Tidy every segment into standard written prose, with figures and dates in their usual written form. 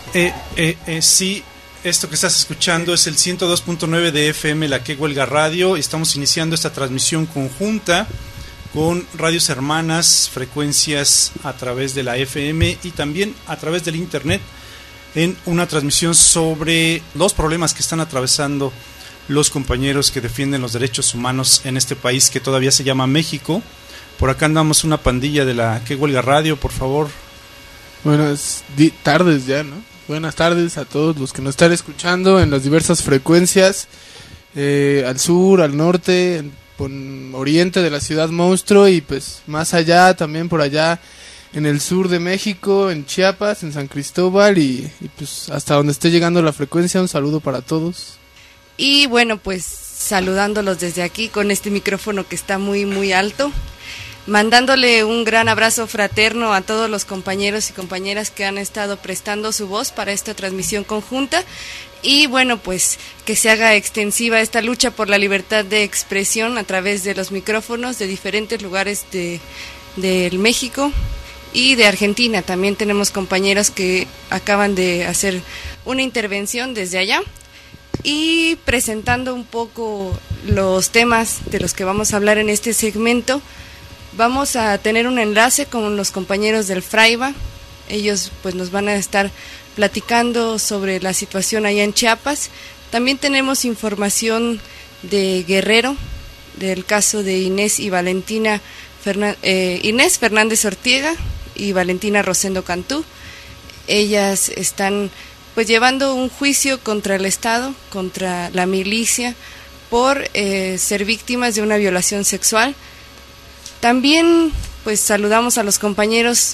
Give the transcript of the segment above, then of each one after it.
Sí, esto que estás escuchando es el 102.9 de FM, la que huelga radio. Estamos iniciando esta transmisión conjunta con radios hermanas, frecuencias a través de la FM y también a través del internet, en una transmisión sobre los problemas que están atravesando los compañeros que defienden los derechos humanos en este país que todavía se llama México. Por acá andamos una pandilla de la que huelga radio, por favor. Buenas tardes ya, ¿no? Buenas tardes a todos los que nos están escuchando en las diversas frecuencias, al sur, al norte, en oriente de la ciudad monstruo y pues más allá, también por allá en el sur de México, en Chiapas, en San Cristóbal y pues hasta donde esté llegando la frecuencia, un saludo para todos. Y bueno, pues saludándolos desde aquí con este micrófono que está muy muy alto, mandándole un gran abrazo fraterno a todos los compañeros y compañeras que han estado prestando su voz para esta transmisión conjunta y bueno, pues que se haga extensiva esta lucha por la libertad de expresión a través de los micrófonos de diferentes lugares de México y de Argentina. También tenemos compañeros que acaban de hacer una intervención desde allá y presentando un poco los temas de los que vamos a hablar en este segmento. Vamos a tener un enlace con los compañeros del Fraiba. Ellos pues nos van a estar platicando sobre la situación allá en Chiapas. También tenemos información de Guerrero, del caso de Inés y Valentina Inés Fernández Ortiega y Valentina Rosendo Cantú. Ellas están pues llevando un juicio contra el Estado, contra la milicia, por ser víctimas de una violación sexual. También pues saludamos a los compañeros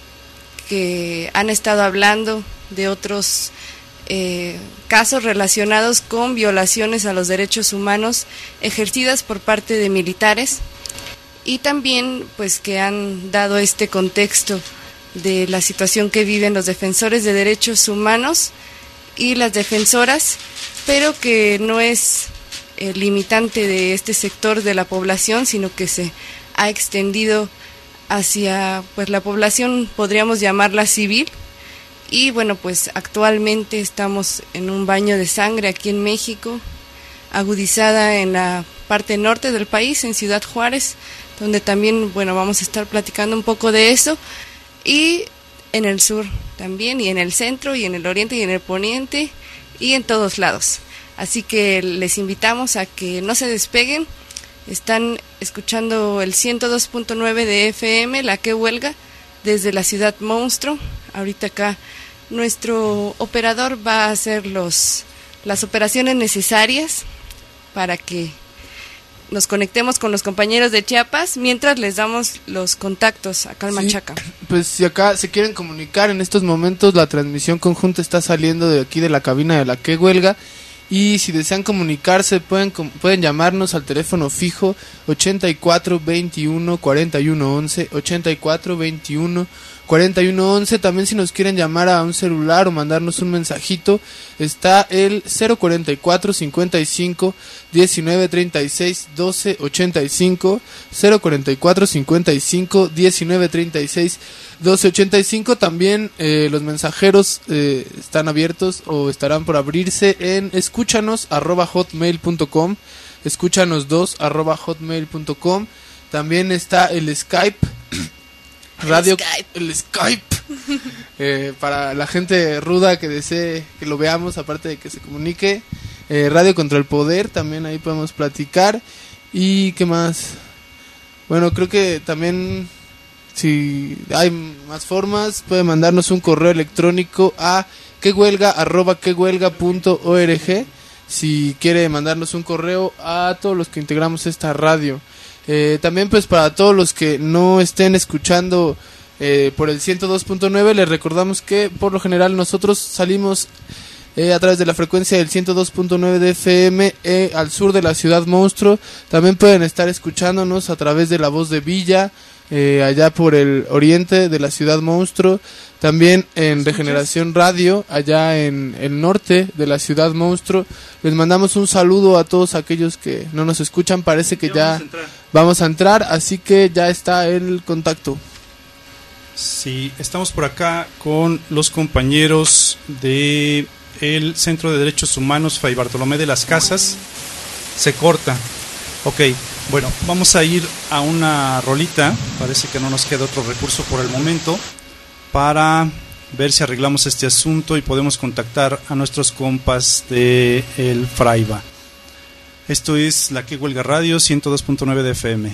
que han estado hablando de otros casos relacionados con violaciones a los derechos humanos ejercidas por parte de militares y también pues que han dado este contexto de la situación que viven los defensores de derechos humanos y las defensoras, pero que no es limitante de este sector de la población, sino que se ha extendido hacia pues la población, podríamos llamarla civil, y bueno, pues actualmente estamos en un baño de sangre aquí en México, agudizada en la parte norte del país, en Ciudad Juárez, donde también, bueno, vamos a estar platicando un poco de eso, y en el sur también, y en el centro, y en el oriente, y en el poniente, y en todos lados. Así que les invitamos a que no se despeguen. Están escuchando el 102.9 de FM, la que huelga, desde la ciudad monstruo. Ahorita acá nuestro operador va a hacer las operaciones necesarias para que nos conectemos con los compañeros de Chiapas, mientras les damos los contactos acá al Machaca. Pues si acá se quieren comunicar en estos momentos, la transmisión conjunta está saliendo de aquí de la cabina de la que huelga. Y si desean comunicarse pueden llamarnos al teléfono fijo 84 21 41 11, 84 21 41 11. También si nos quieren llamar a un celular o mandarnos un mensajito, está el 044 55 19 36 12 85, 044 55 19 36 1285. También los mensajeros están abiertos o estarán por abrirse en escúchanos@hotmail.com, escúchanos2@hotmail.com. También está el Skype radio, el Skype para la gente ruda que desee que lo veamos, aparte de que se comunique, Radio Contra el Poder, también ahí podemos platicar. Y qué más, bueno, creo que también si hay más formas, puede mandarnos un correo electrónico a quehuelga@quehuelga.org si quiere mandarnos un correo a todos los que integramos esta radio. También pues para todos los que no estén escuchando por el 102.9, les recordamos que por lo general nosotros salimos a través de la frecuencia del 102.9 de FM al sur de la ciudad monstruo. También pueden estar escuchándonos a través de La Voz de Villa, allá por el oriente de la ciudad monstruo. También en Regeneración Radio, allá en el norte de la ciudad monstruo. Les mandamos un saludo a todos aquellos que no nos escuchan. Parece que ya vamos a entrar, así que ya está el contacto. Sí, estamos por acá con los compañeros de el Centro de Derechos Humanos Fray Bartolomé de las Casas. Se corta. Ok, bueno, vamos a ir a una rolita. Parece que no nos queda otro recurso por el momento para ver si arreglamos este asunto y podemos contactar a nuestros compas de el Fraiba. Esto es La Que Huelga Radio 102.9 de FM.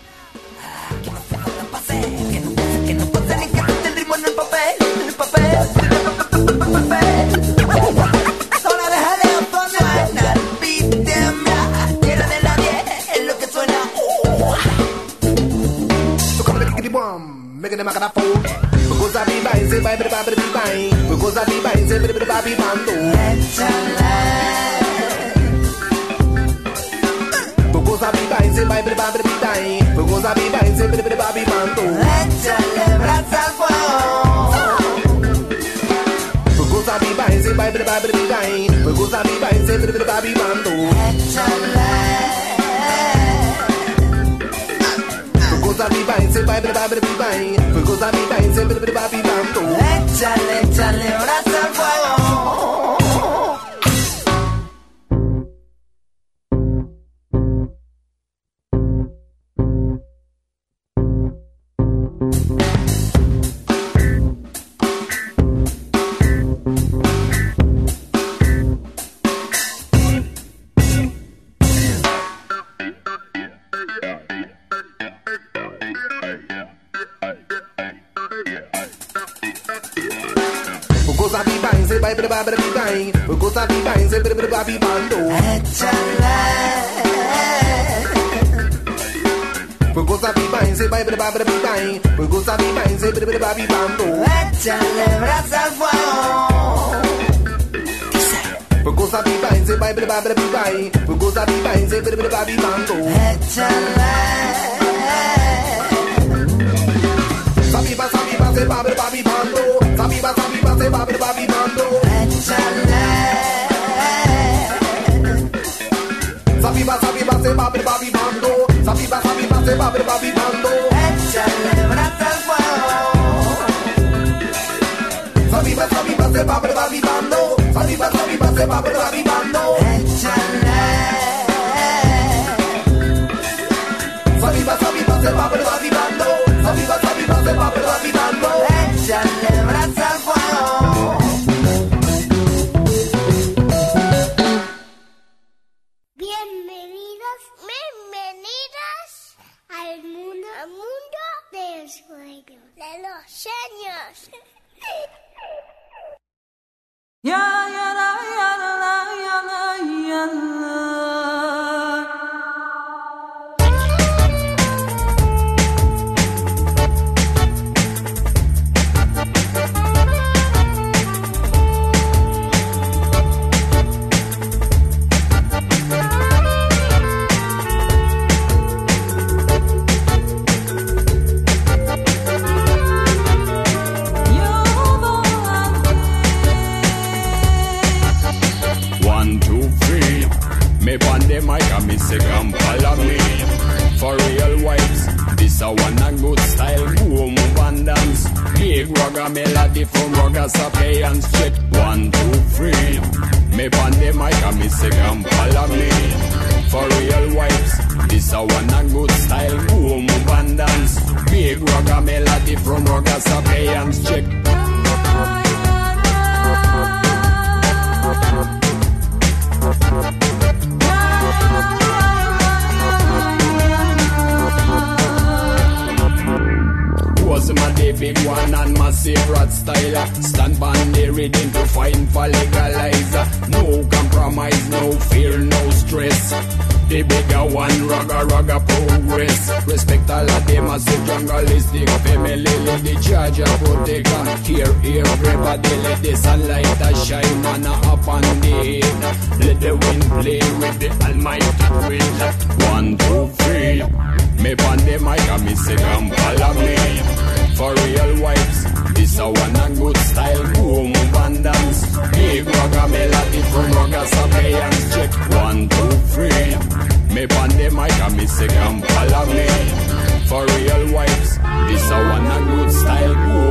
Échale, échale brasa al fuego. Échale brasa al fuego. Bienvenidas al mundo del sueño de los sueños. Me on the mic and me say come follow me. For real vibes, this a one a good style. Go move and dance. Big ragga melody from ragga sapiens. Check 1, 2, 3. Me on the mic and me say come follow me. For real vibes, this a one a good style. Go move and dance. Big ragga melody from ragga sapiens. Check. Was my day big one and massive rat style. Stand by the rhythm to find for legalize. No compromise, no fear, no stress. The bigger one, ragga progress. Respect all of them as a jungleistic family. Let the charge of protector. Here, everybody let the sunlight a shine man up on the head. Let the wind play with the almighty wind. 1, 2, 3. Me on the mic and me say come follow me. For real vibes, this a one a good style. Go move and dance. Big ragga melody from ragga sapiens. Check 1, 2, 3. Me on the mic and me say come follow me. For real vibes, this a one a good style. Go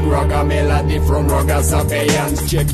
ragga melody from ragga surveillance check.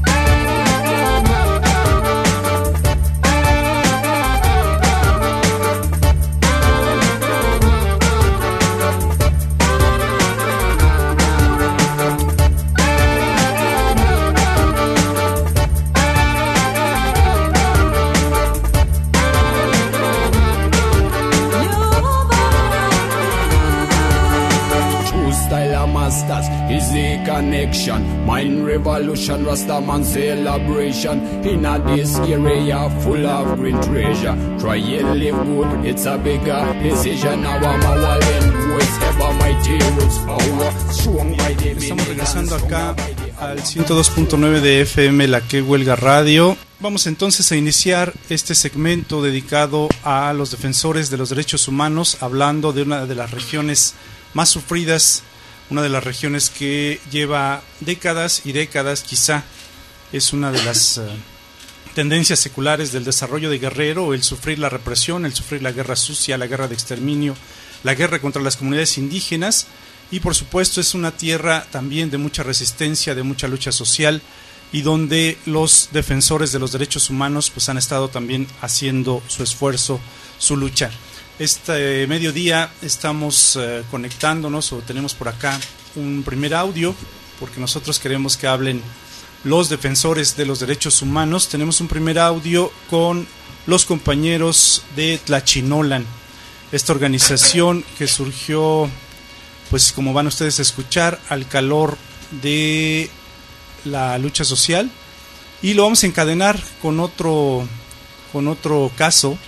Easy connection, mind revolution, Rastaman celebration. In a this area full of green treasure. Try and live good, it's a bigger decision. Now I'm a walling voice, ever mighty roots power. Strong by the Estamos regresando acá al 102.9 de FM, la que huelga radio. Vamos entonces a iniciar este segmento dedicado a los defensores de los derechos humanos, hablando de una de las regiones más sufridas, una de las regiones que lleva décadas y décadas, quizá es una de las tendencias seculares del desarrollo de Guerrero, el sufrir la represión, el sufrir la guerra sucia, la guerra de exterminio, la guerra contra las comunidades indígenas, y por supuesto es una tierra también de mucha resistencia, de mucha lucha social, y donde los defensores de los derechos humanos pues han estado también haciendo su esfuerzo, su lucha. Este mediodía estamos conectándonos, o tenemos por acá un primer audio, porque nosotros queremos que hablen los defensores de los derechos humanos. Tenemos un primer audio con los compañeros de Tlachinolan, esta organización que surgió, pues como van ustedes a escuchar, al calor de la lucha social, y lo vamos a encadenar con otro caso.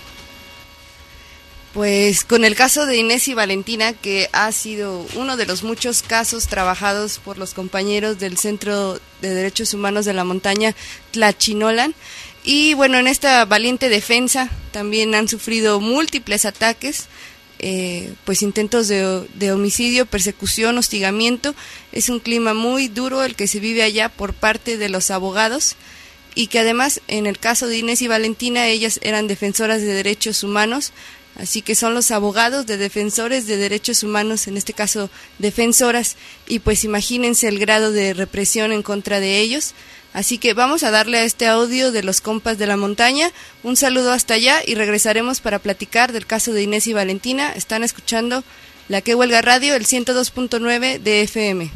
Pues con el caso de Inés y Valentina, que ha sido uno de los muchos casos trabajados por los compañeros del Centro de Derechos Humanos de la Montaña Tlachinolan. Y bueno, en esta valiente defensa también han sufrido múltiples ataques, pues intentos de homicidio, persecución, hostigamiento. Es un clima muy duro el que se vive allá por parte de los abogados, y que además en el caso de Inés y Valentina, ellas eran defensoras de derechos humanos. Así que son los abogados de defensores de derechos humanos, en este caso defensoras, y pues imagínense el grado de represión en contra de ellos. Así que vamos a darle a este audio de los compas de la montaña un saludo hasta allá, y regresaremos para platicar del caso de Inés y Valentina. Están escuchando La Que Huelga Radio, el 102.9 de FM.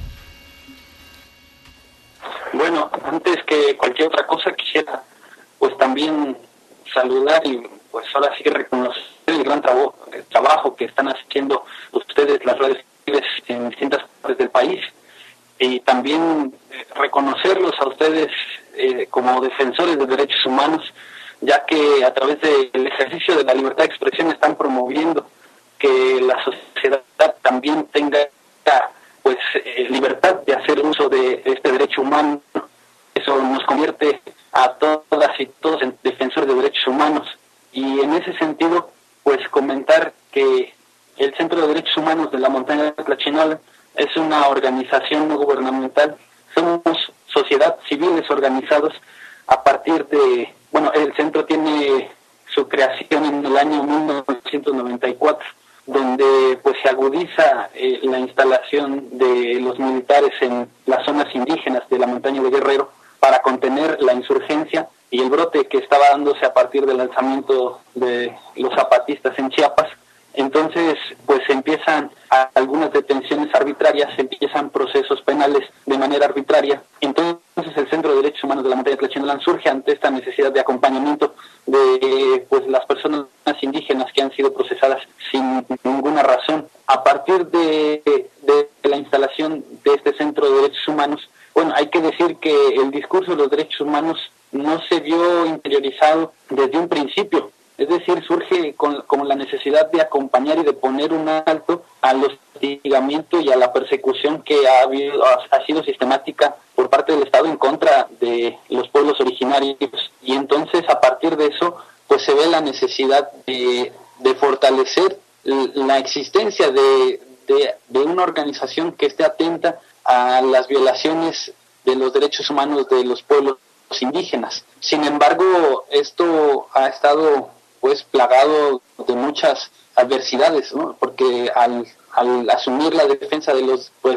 Bueno, antes que cualquier otra cosa quisiera pues también saludar y pues ahora sí que reconocer el gran trabajo que están haciendo ustedes, las redes en distintas partes del país, y también reconocerlos a ustedes como defensores de derechos humanos, ya que a través del ejercicio de la libertad de expresión están promoviendo que la sociedad también tenga pues libertad de hacer uso de este derecho humano. Eso nos convierte a todas y todos en defensores de derechos humanos. Y en ese sentido, pues comentar que el Centro de Derechos Humanos de la Montaña de Tlachinolan es una organización no gubernamental. Somos sociedad civiles organizados a partir de, bueno, el centro tiene su creación en el año 1994, donde pues se agudiza la instalación de los militares en las zonas indígenas de la montaña de Guerrero para contener la insurgencia y el brote que estaba dándose a partir del lanzamiento de los zapatistas en Chiapas. Entonces, pues empiezan algunas detenciones arbitrarias, empiezan procesos penales de manera arbitraria. Entonces, el Centro de Derechos Humanos de la Montaña de Tlachinolan surge ante esta necesidad de acompañamiento de pues las personas indígenas que han sido procesadas sin ninguna razón. A partir de la instalación de este Centro de Derechos Humanos, bueno, hay que decir que el discurso de los derechos humanos no se vio interiorizado desde un principio. Es decir, surge con la necesidad de acompañar y de poner un alto al hostigamiento y a la persecución que ha sido sistemática por parte del Estado en contra de los pueblos originarios. Y entonces, a partir de eso, pues se ve la necesidad de fortalecer la existencia de una organización que esté atenta a las violaciones de los derechos humanos de los pueblos indígenas. Sin embargo, esto ha estado pues plagado de muchas adversidades, ¿no? Porque al asumir la defensa de los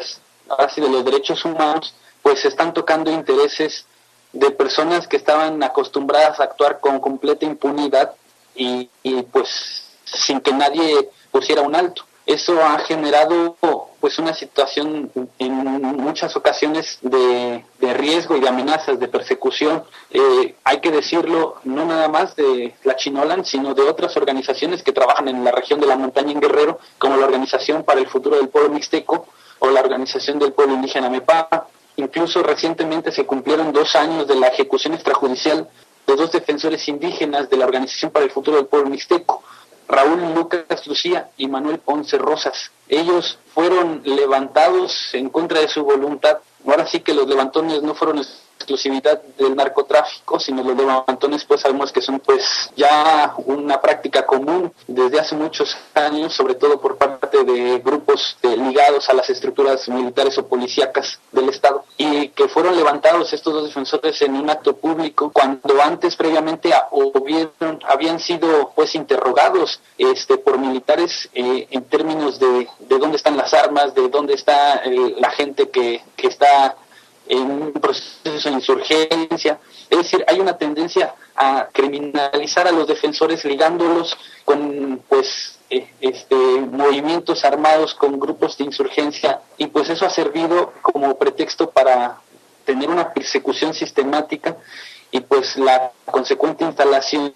ahora sí, de los derechos humanos, pues se están tocando intereses de personas que estaban acostumbradas a actuar con completa impunidad y pues sin que nadie pusiera un alto. Eso ha generado pues una situación en muchas ocasiones de riesgo y de amenazas, de persecución. Hay que decirlo, no nada más de la Chinolan, sino de otras organizaciones que trabajan en la región de la montaña en Guerrero, como la Organización para el Futuro del Pueblo Mixteco o la Organización del Pueblo Indígena Mepá. Incluso recientemente se cumplieron 2 años de la ejecución extrajudicial de 2 defensores indígenas de la Organización para el Futuro del Pueblo Mixteco, Raúl Lucas Lucía y Manuel Ponce Rosas. Ellos fueron levantados en contra de su voluntad. Ahora sí que los levantones no fueron exclusividad del narcotráfico, sino los levantones pues sabemos que son pues ya una práctica común desde hace muchos años, sobre todo por parte de grupos ligados a las estructuras militares o policíacas del Estado, y que fueron levantados estos 2 defensores en un acto público cuando antes previamente habían sido pues interrogados por militares en términos de dónde están las armas, de dónde está la gente que está en un proceso de insurgencia. Es decir, hay una tendencia a criminalizar a los defensores ligándolos con pues movimientos armados, con grupos de insurgencia, y pues eso ha servido como pretexto para tener una persecución sistemática y pues la consecuente instalación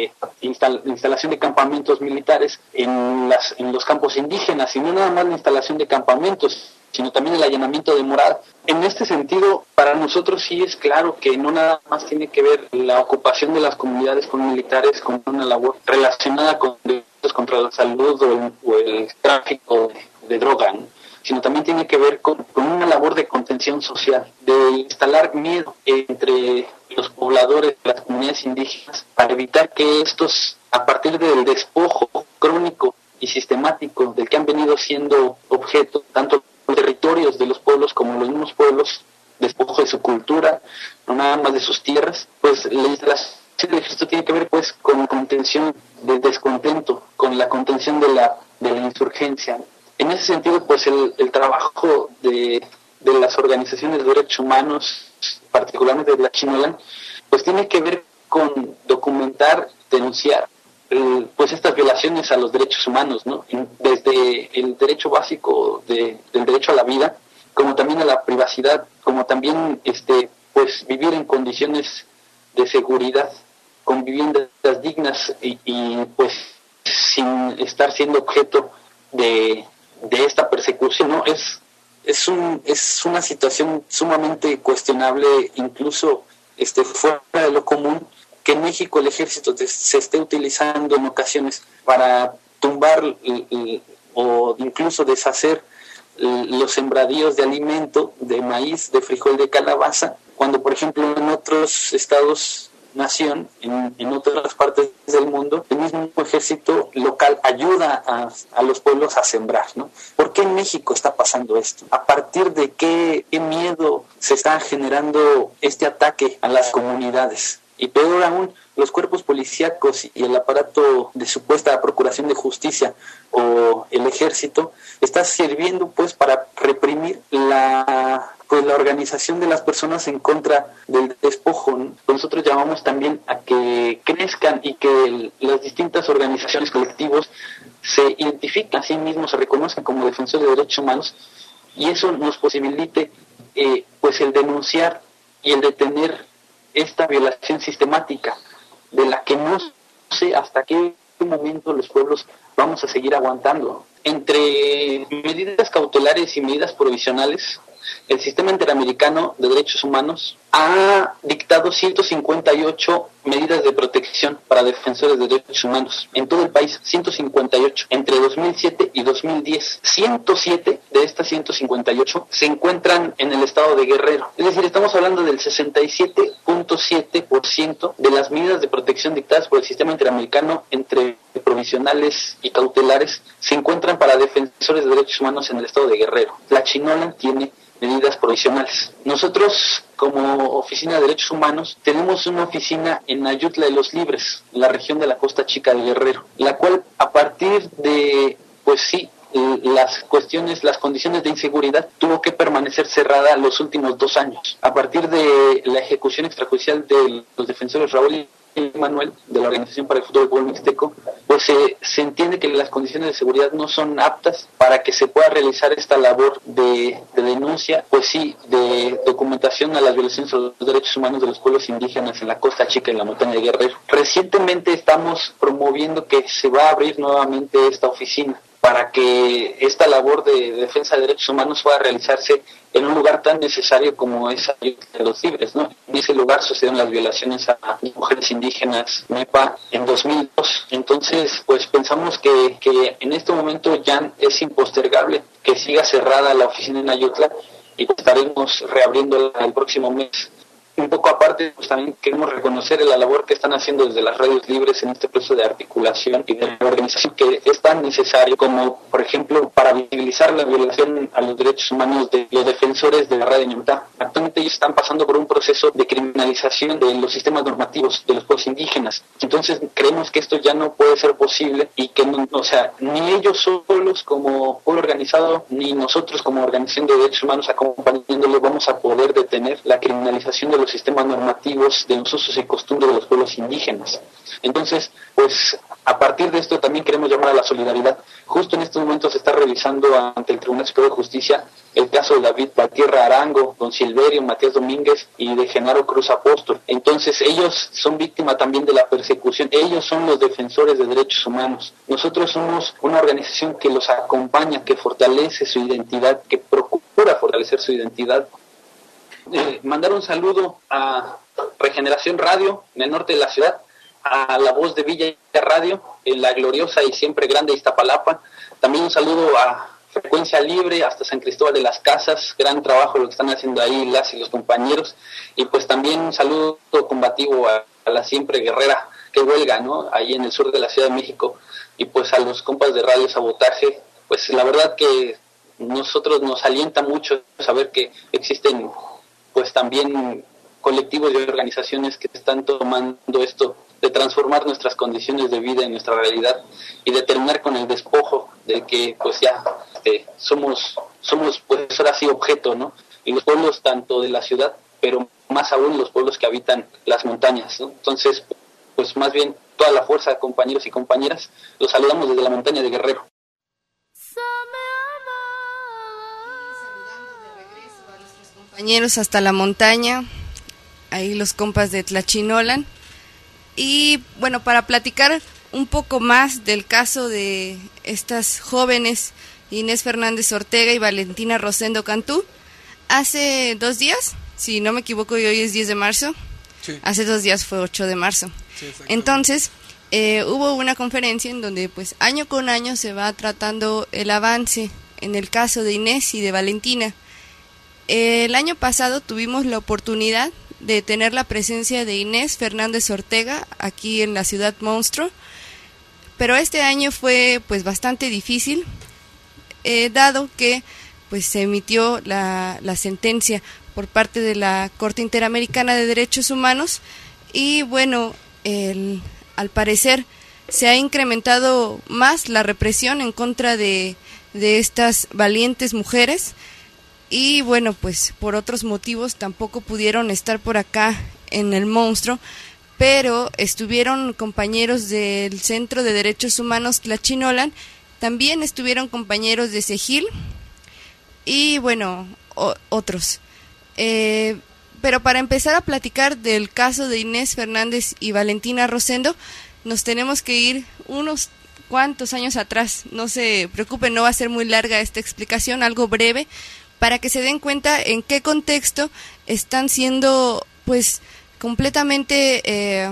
de campamentos militares en los campos indígenas, y no nada más la instalación de campamentos, sino también el allanamiento de morada. En este sentido, para nosotros sí es claro que no nada más tiene que ver la ocupación de las comunidades con militares con una labor relacionada con delitos contra la salud o el tráfico de droga, ¿no? Sino también tiene que ver con una labor de contención social, de instalar miedo entre los pobladores de las comunidades indígenas para evitar que estos, a partir del despojo crónico y sistemático del que han venido siendo objeto, tanto los territorios de los pueblos como los mismos pueblos, despojo de su cultura, no nada más de sus tierras, pues la instalación del ejército tiene que ver pues con contención del descontento, con la contención de la insurgencia. En ese sentido, pues el trabajo de las organizaciones de derechos humanos, particularmente de la Chinolan, pues tiene que ver con documentar, denunciar pues estas violaciones a los derechos humanos, ¿no? Desde el derecho básico del derecho a la vida, como también a la privacidad, como también pues vivir en condiciones de seguridad, con viviendas dignas y pues sin estar siendo objeto de esta persecución, ¿no? Es una situación sumamente cuestionable, incluso fuera de lo común, que en México el ejército se esté utilizando en ocasiones para tumbar o incluso deshacer los sembradíos de alimento, de maíz, de frijol, de calabaza, cuando por ejemplo en otros estados nación, en otras partes del mundo, el mismo ejército local ayuda a los pueblos a sembrar, ¿no? ¿Por qué en México está pasando esto? ¿A partir de qué miedo se está generando este ataque a las comunidades? Y peor aún, los cuerpos policíacos y el aparato de supuesta procuración de justicia o el ejército está sirviendo pues para reprimir la organización de las personas en contra del despojo, ¿no? Nosotros llamamos también a que crezcan y que las distintas organizaciones, colectivos, se identifiquen a sí mismos, se reconozcan como defensores de derechos humanos, y eso nos posibilite pues el denunciar y el detener esta violación sistemática de la que no sé hasta qué momento los pueblos vamos a seguir aguantando. Entre medidas cautelares y medidas provisionales, el Sistema Interamericano de Derechos Humanos ha dictado 158 medidas de protección para defensores de derechos humanos en todo el país, 158, entre 2007 y 2010. 107 de estas 158 se encuentran en el estado de Guerrero. Es decir, estamos hablando del 67.7% de las medidas de protección dictadas por el Sistema Interamericano entre provisionales y cautelares se encuentran para defensores de derechos humanos en el estado de Guerrero. La Chinolan tiene medidas provisionales. Nosotros, como Oficina de Derechos Humanos, tenemos una oficina en Ayutla de los Libres, en la región de la Costa Chica de Guerrero, la cual a partir de, pues sí, las condiciones de inseguridad, tuvo que permanecer cerrada los últimos 2 años. A partir de la ejecución extrajudicial de los defensores Raúl y Manuel, de la Organización para el Futuro del Pueblo Mixteco, pues se entiende que las condiciones de seguridad no son aptas para que se pueda realizar esta labor de denuncia, pues sí, de documentación a las violaciones a los derechos humanos de los pueblos indígenas en la Costa Chica y en la montaña de Guerrero. Recientemente estamos promoviendo que se va a abrir nuevamente esta oficina para que esta labor de defensa de derechos humanos pueda realizarse en un lugar tan necesario como es Ayutla de los Libres, ¿no? En ese lugar sucedieron las violaciones a mujeres indígenas MEPA en 2002. Entonces, pues pensamos que en este momento ya es impostergable que siga cerrada la oficina en Ayutla y estaremos reabriéndola el próximo mes. Un poco aparte, pues también queremos reconocer la labor que están haciendo desde las radios libres en este proceso de articulación y de organización que es tan necesario como, por ejemplo, para visibilizar la violación a los derechos humanos de los defensores de la radio Ñuntá. Actualmente ellos están pasando por un proceso de criminalización de los sistemas normativos de los pueblos indígenas. Entonces creemos que esto ya no puede ser posible y que ni ellos solos como pueblo organizado, ni nosotros como organización de derechos humanos acompañándolo vamos a poder detener la criminalización de los sistemas normativos de los usos y costumbres de los pueblos indígenas. Entonces, pues a partir de esto también queremos llamar a la solidaridad. Justo en estos momentos se está revisando ante el Tribunal Superior de Justicia el caso de David Valtierra Arango, Don Silverio, Matías Domínguez y de Genaro Cruz Apóstol. Entonces ellos son víctimas también de la persecución, ellos son los defensores de derechos humanos. Nosotros somos una organización que los acompaña, que fortalece su identidad, que procura fortalecer su identidad. Mandar un saludo a Regeneración Radio en el norte de la ciudad, a La Voz de Villa Radio en la gloriosa y siempre grande Iztapalapa. También un saludo a Frecuencia Libre hasta San Cristóbal de las Casas, gran trabajo lo que están haciendo ahí las y los compañeros. Y pues también un saludo combativo a la siempre guerrera que huelga, ¿no? Ahí en el sur de la Ciudad de México. Y pues a los compas de Radio Sabotaje, pues la verdad que nosotros nos alienta mucho saber que existen pues también colectivos y organizaciones que están tomando esto de transformar nuestras condiciones de vida en nuestra realidad y de terminar con el despojo de que pues ya somos pues ahora sí objeto, ¿no? Y los pueblos tanto de la ciudad, pero más aún los pueblos que habitan las montañas, ¿no? Entonces, pues más bien toda la fuerza, compañeros y compañeras, los saludamos desde la montaña de Guerrero. Compañeros hasta la montaña, ahí los compas de Tlachinolan. Y bueno, para platicar un poco más del caso de estas jóvenes, Inés Fernández Ortega y Valentina Rosendo Cantú, hace 2 días, si no me equivoco, y hoy es 10 de marzo, sí. Hace 2 días fue 8 de marzo. Sí, entonces, hubo una conferencia en donde pues año con año se va tratando el avance en el caso de Inés y de Valentina. El año pasado tuvimos la oportunidad de tener la presencia de Inés Fernández Ortega aquí en la ciudad monstruo, pero este año fue pues bastante difícil, dado que pues se emitió la sentencia por parte de la Corte Interamericana de Derechos Humanos y bueno, al parecer se ha incrementado más la represión en contra de estas valientes mujeres. Y bueno, pues por otros motivos tampoco pudieron estar por acá en el monstruo, pero estuvieron compañeros del Centro de Derechos Humanos Tlachinolan, también estuvieron compañeros de CEGIL y bueno, otros. Pero para empezar a platicar del caso de Inés Fernández y Valentina Rosendo, nos tenemos que ir unos cuantos años atrás. No se preocupen, no va a ser muy larga esta explicación, algo breve, para que se den cuenta en qué contexto están siendo pues completamente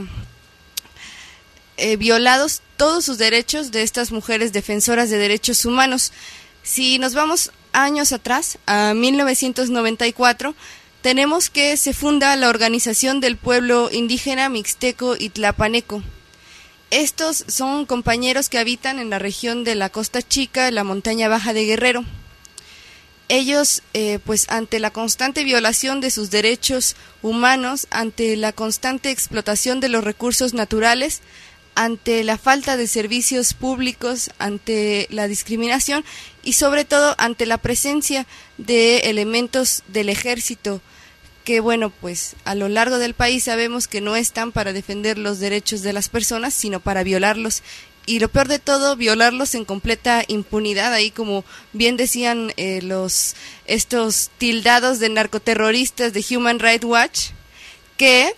violados todos sus derechos de estas mujeres defensoras de derechos humanos. Si nos vamos años atrás, a 1994, tenemos que se funda la Organización del Pueblo Indígena Mixteco y Tlapaneco. Estos son compañeros que habitan en la región de la Costa Chica, la montaña baja de Guerrero. Ellos, pues ante la constante violación de sus derechos humanos, ante la constante explotación de los recursos naturales, ante la falta de servicios públicos, ante la discriminación y sobre todo ante la presencia de elementos del ejército que, bueno, pues a lo largo del país sabemos que no están para defender los derechos de las personas, sino para violarlos. Y lo peor de todo, violarlos en completa impunidad, ahí como bien decían estos tildados de narcoterroristas de Human Rights Watch, que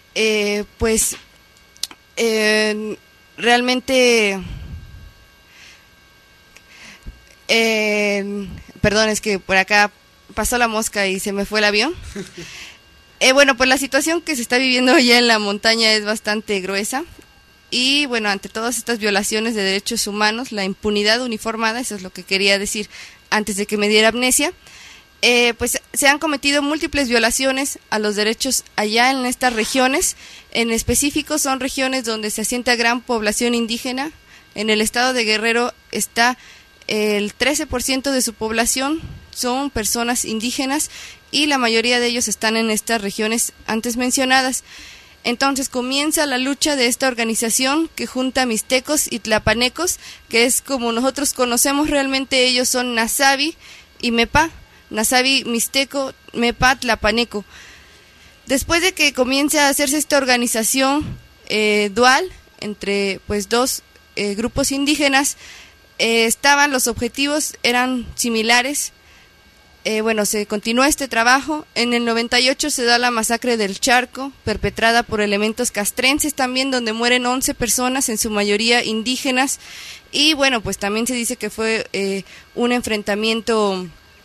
realmente, perdón, es que por acá pasó la mosca y se me fue el avión. Bueno, pues la situación que se está viviendo allá en la montaña es bastante gruesa. Y bueno, ante todas estas violaciones de derechos humanos, la impunidad uniformada, eso es lo que quería decir antes de que me diera amnesia, pues se han cometido múltiples violaciones a los derechos allá en estas regiones. En específico son regiones donde se asienta gran población indígena. En el estado de Guerrero está el 13% de su población son personas indígenas y la mayoría de ellos están en estas regiones antes mencionadas. Entonces comienza la lucha de esta organización que junta mixtecos y tlapanecos, que es como nosotros conocemos realmente. Ellos son Nasabi y Mepa, Nasabi, mixteco, Mepa, tlapaneco. Después de que comience a hacerse esta organización dual entre pues dos grupos indígenas, los objetivos eran similares. Bueno, se continúa este trabajo. En el 98 se da la masacre del Charco, perpetrada por elementos castrenses también, donde mueren 11 personas, en su mayoría indígenas. Y bueno, pues también se dice que fue un enfrentamiento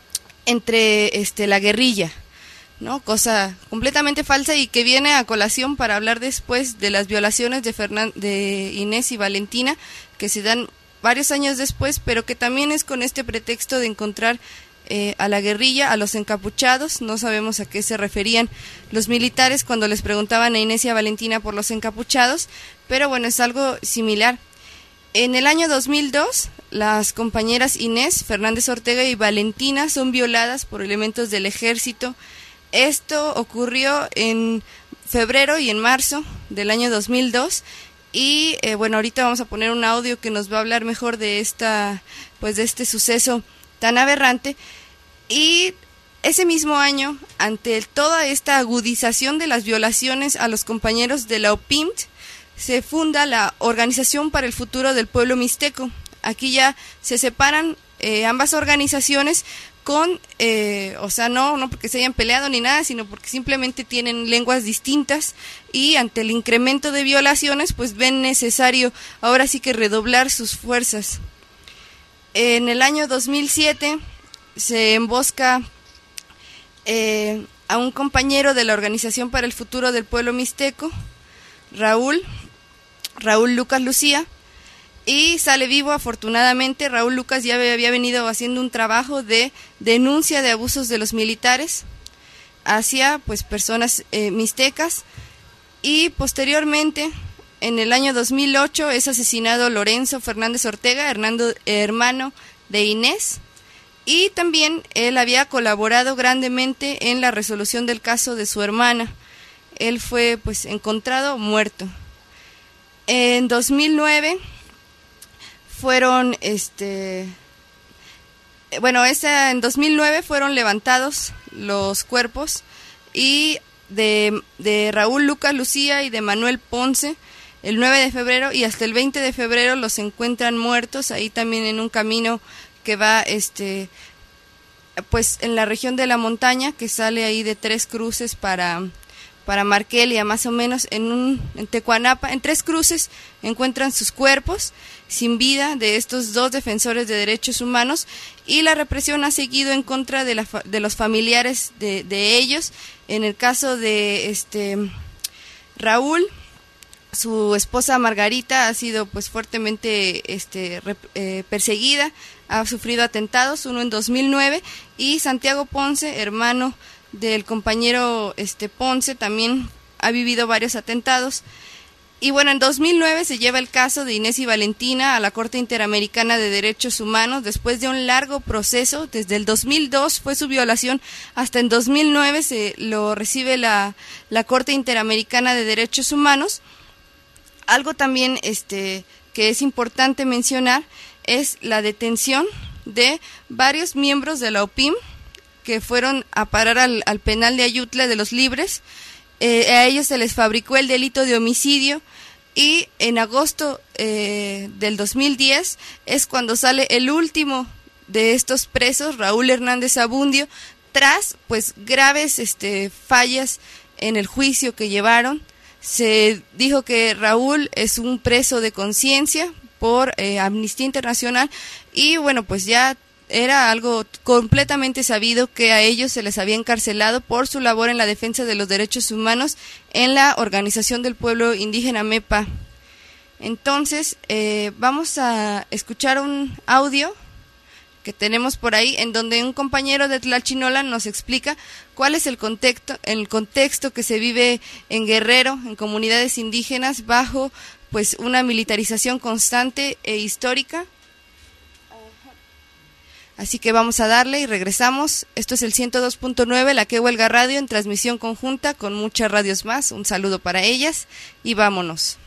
entre la guerrilla, ¿no? Cosa completamente falsa y que viene a colación para hablar después de las violaciones de Inés y Valentina, que se dan varios años después, pero que también es con este pretexto de encontrar a la guerrilla, a los encapuchados. No sabemos a qué se referían los militares cuando les preguntaban a Inés y a Valentina por los encapuchados, pero bueno, es algo similar. En el año 2002, las compañeras Inés Fernández Ortega y Valentina son violadas por elementos del ejército. Esto ocurrió en febrero y en marzo del año 2002. Y bueno, ahorita vamos a poner un audio que nos va a hablar mejor de este suceso tan aberrante. Y ese mismo año, ante toda esta agudización de las violaciones a los compañeros de la OPIMT, se funda la Organización para el Futuro del Pueblo Mixteco. Aquí ya se separan ambas organizaciones con, no porque se hayan peleado ni nada, sino porque simplemente tienen lenguas distintas y ante el incremento de violaciones, pues ven necesario ahora sí que redoblar sus fuerzas. En el año 2007 se embosca a un compañero de la Organización para el Futuro del Pueblo Mixteco, Raúl Lucas Lucía, y sale vivo afortunadamente. Raúl Lucas ya había venido haciendo un trabajo de denuncia de abusos de los militares hacia pues personas mixtecas, y posteriormente en el año 2008 es asesinado Lorenzo Fernández Ortega, hermano de Inés, y también él había colaborado grandemente en la resolución del caso de su hermana. Él fue pues encontrado muerto. En 2009 fueron en 2009 fueron levantados los cuerpos y de Raúl Lucas Lucía y de Manuel Ponce el 9 de febrero, y hasta el 20 de febrero los encuentran muertos ahí también en un camino que va pues en la región de la montaña, que sale ahí de Tres Cruces para Marquelia, más o menos en Tecuanapa. En Tres Cruces encuentran sus cuerpos sin vida de estos dos defensores de derechos humanos, y la represión ha seguido en contra de los familiares de ellos. En el caso de Raúl, su esposa Margarita ha sido pues fuertemente perseguida, ha sufrido atentados, uno en 2009, y Santiago Ponce, hermano del compañero Ponce, también ha vivido varios atentados. Y bueno, en 2009 se lleva el caso de Inés y Valentina a la Corte Interamericana de Derechos Humanos después de un largo proceso. Desde el 2002 fue su violación, hasta en 2009 se lo recibe la Corte Interamericana de Derechos Humanos. algo también que es importante mencionar es la detención de varios miembros de la OPIM que fueron a parar al penal de Ayutla de los Libres. A ellos se les fabricó el delito de homicidio y en agosto del 2010 es cuando sale el último de estos presos, Raúl Hernández Abundio, tras pues graves fallas en el juicio que llevaron. Se dijo que Raúl es un preso de conciencia por Amnistía Internacional y bueno, pues ya era algo completamente sabido que a ellos se les había encarcelado por su labor en la defensa de los derechos humanos en la Organización del Pueblo Indígena MEPA. Entonces, vamos a escuchar un audio que tenemos por ahí, en donde un compañero de Tlalchinola nos explica cuál es el contexto que se vive en Guerrero, en comunidades indígenas, bajo pues una militarización constante e histórica. Así que vamos a darle y regresamos. Esto es el 102.9, la Que Huelga Radio, en transmisión conjunta con muchas radios más. Un saludo para ellas y vámonos.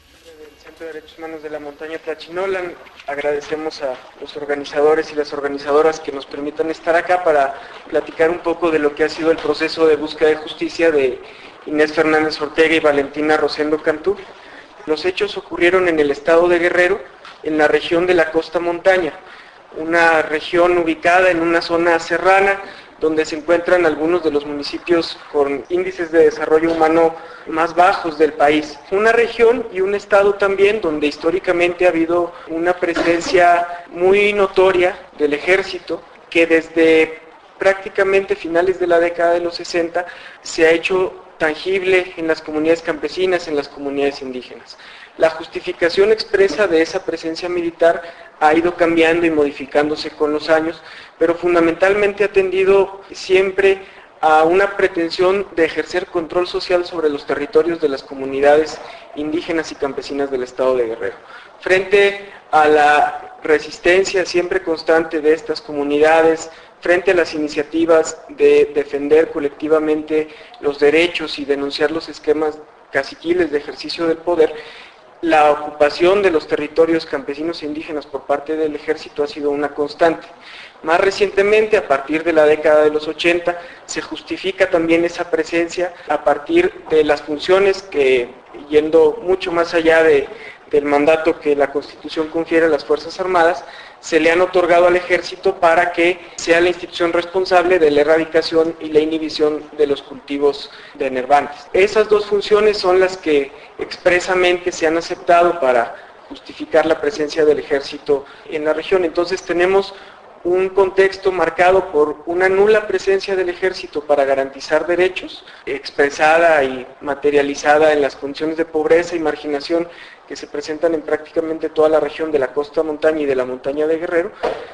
Del Centro de Derechos Humanos de la Montaña Tlalchinolan, agradecemos a los organizadores y las organizadoras que nos permitan estar acá para platicar un poco de lo que ha sido el proceso de búsqueda de justicia de Inés Fernández Ortega y Valentina Rosendo Cantú. Los hechos ocurrieron en el estado de Guerrero, en la región de la Costa Montaña, una región ubicada en una zona serrana donde se encuentran algunos de los municipios con índices de desarrollo humano más bajos del país. Una región y un estado también donde históricamente ha habido una presencia muy notoria del ejército que desde prácticamente finales de la década de los 60 se ha hecho tangible en las comunidades campesinas, en las comunidades indígenas. La justificación expresa de esa presencia militar ha ido cambiando y modificándose con los años, pero fundamentalmente ha tendido siempre a una pretensión de ejercer control social sobre los territorios de las comunidades indígenas y campesinas del estado de Guerrero. Frente a la resistencia siempre constante de estas comunidades, frente a las iniciativas de defender colectivamente los derechos y denunciar los esquemas caciquiles de ejercicio del poder, la ocupación de los territorios campesinos e indígenas por parte del ejército ha sido una constante. Más recientemente, a partir de la década de los 80, se justifica también esa presencia a partir de las funciones que, yendo mucho más allá del mandato que la Constitución confiere a las Fuerzas Armadas, se le han otorgado al ejército para que sea la institución responsable de la erradicación y la inhibición de los cultivos de enervantes. Esas dos funciones son las que expresamente se han aceptado para justificar la presencia del ejército en la región. Entonces tenemos un contexto marcado por una nula presencia del ejército para garantizar derechos, expresada y materializada en las condiciones de pobreza y marginación que se presentan en prácticamente toda la región de la Costa Montaña y de la Montaña de Guerrero,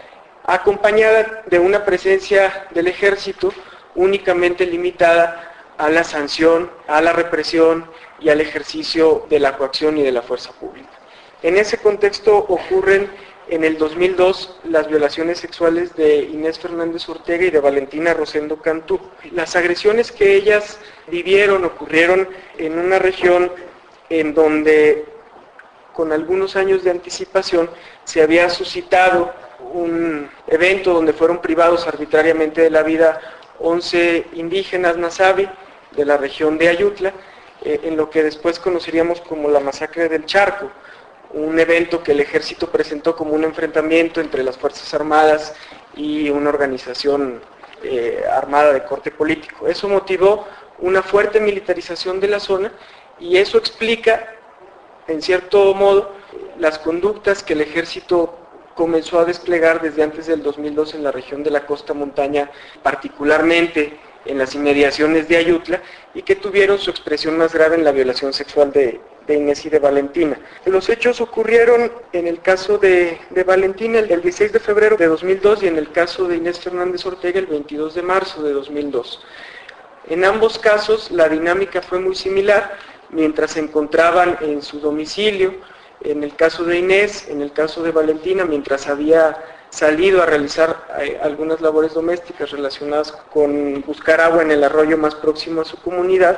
acompañada de una presencia del ejército únicamente limitada a la sanción, a la represión y al ejercicio de la coacción y de la fuerza pública. En ese contexto ocurren en el 2002 las violaciones sexuales de Inés Fernández Ortega y de Valentina Rosendo Cantú. Las agresiones que ellas vivieron ocurrieron en una región en donde con algunos años de anticipación se había suscitado un evento donde fueron privados arbitrariamente de la vida 11 indígenas Nasavi de la región de Ayutla, en lo que después conoceríamos como la masacre del Charco, un evento que el ejército presentó como un enfrentamiento entre las Fuerzas Armadas y una organización armada de corte político. Eso motivó una fuerte militarización de la zona y eso explica, en cierto modo, las conductas que el ejército comenzó a desplegar desde antes del 2002 en la región de la Costa Montaña, particularmente en las inmediaciones de Ayutla, y que tuvieron su expresión más grave en la violación sexual de Inés y de Valentina. Los hechos ocurrieron en el caso de Valentina el 16 de febrero de 2002 y en el caso de Inés Fernández Ortega el 22 de marzo de 2002. En ambos casos la dinámica fue muy similar. Mientras se encontraban en su domicilio, en el caso de Inés, en el caso de Valentina, mientras había salido a realizar algunas labores domésticas relacionadas con buscar agua en el arroyo más próximo a su comunidad,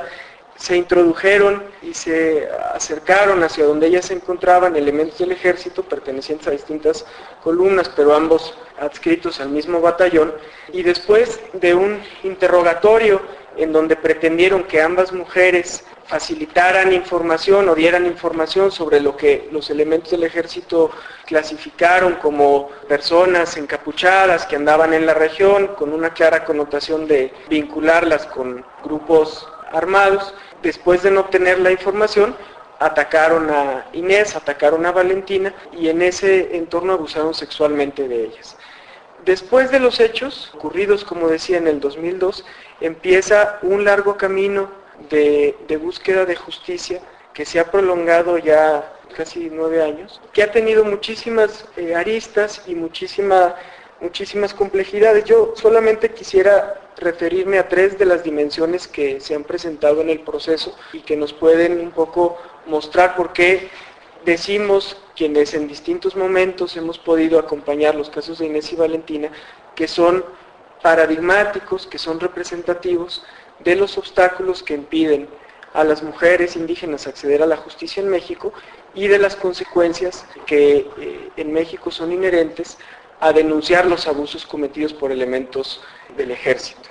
se introdujeron y se acercaron hacia donde ellas se encontraban elementos del ejército pertenecientes a distintas columnas, pero ambos adscritos al mismo batallón, y después de un interrogatorio en donde pretendieron que ambas mujeres facilitaran información o dieran información sobre lo que los elementos del ejército clasificaron como personas encapuchadas que andaban en la región, con una clara connotación de vincularlas con grupos armados. Después de no obtener la información, atacaron a Inés, atacaron a Valentina y en ese entorno abusaron sexualmente de ellas. Después de los hechos ocurridos, como decía, en el 2002, empieza un largo camino de búsqueda de justicia que se ha prolongado ya casi 9 años, que ha tenido muchísimas aristas y muchísimas complejidades. Yo solamente quisiera referirme a 3 de las dimensiones que se han presentado en el proceso y que nos pueden un poco mostrar por qué decimos, quienes en distintos momentos hemos podido acompañar los casos de Inés y Valentina, que son paradigmáticos, que son representativos de los obstáculos que impiden a las mujeres indígenas acceder a la justicia en México y de las consecuencias que en México son inherentes a denunciar los abusos cometidos por elementos del ejército.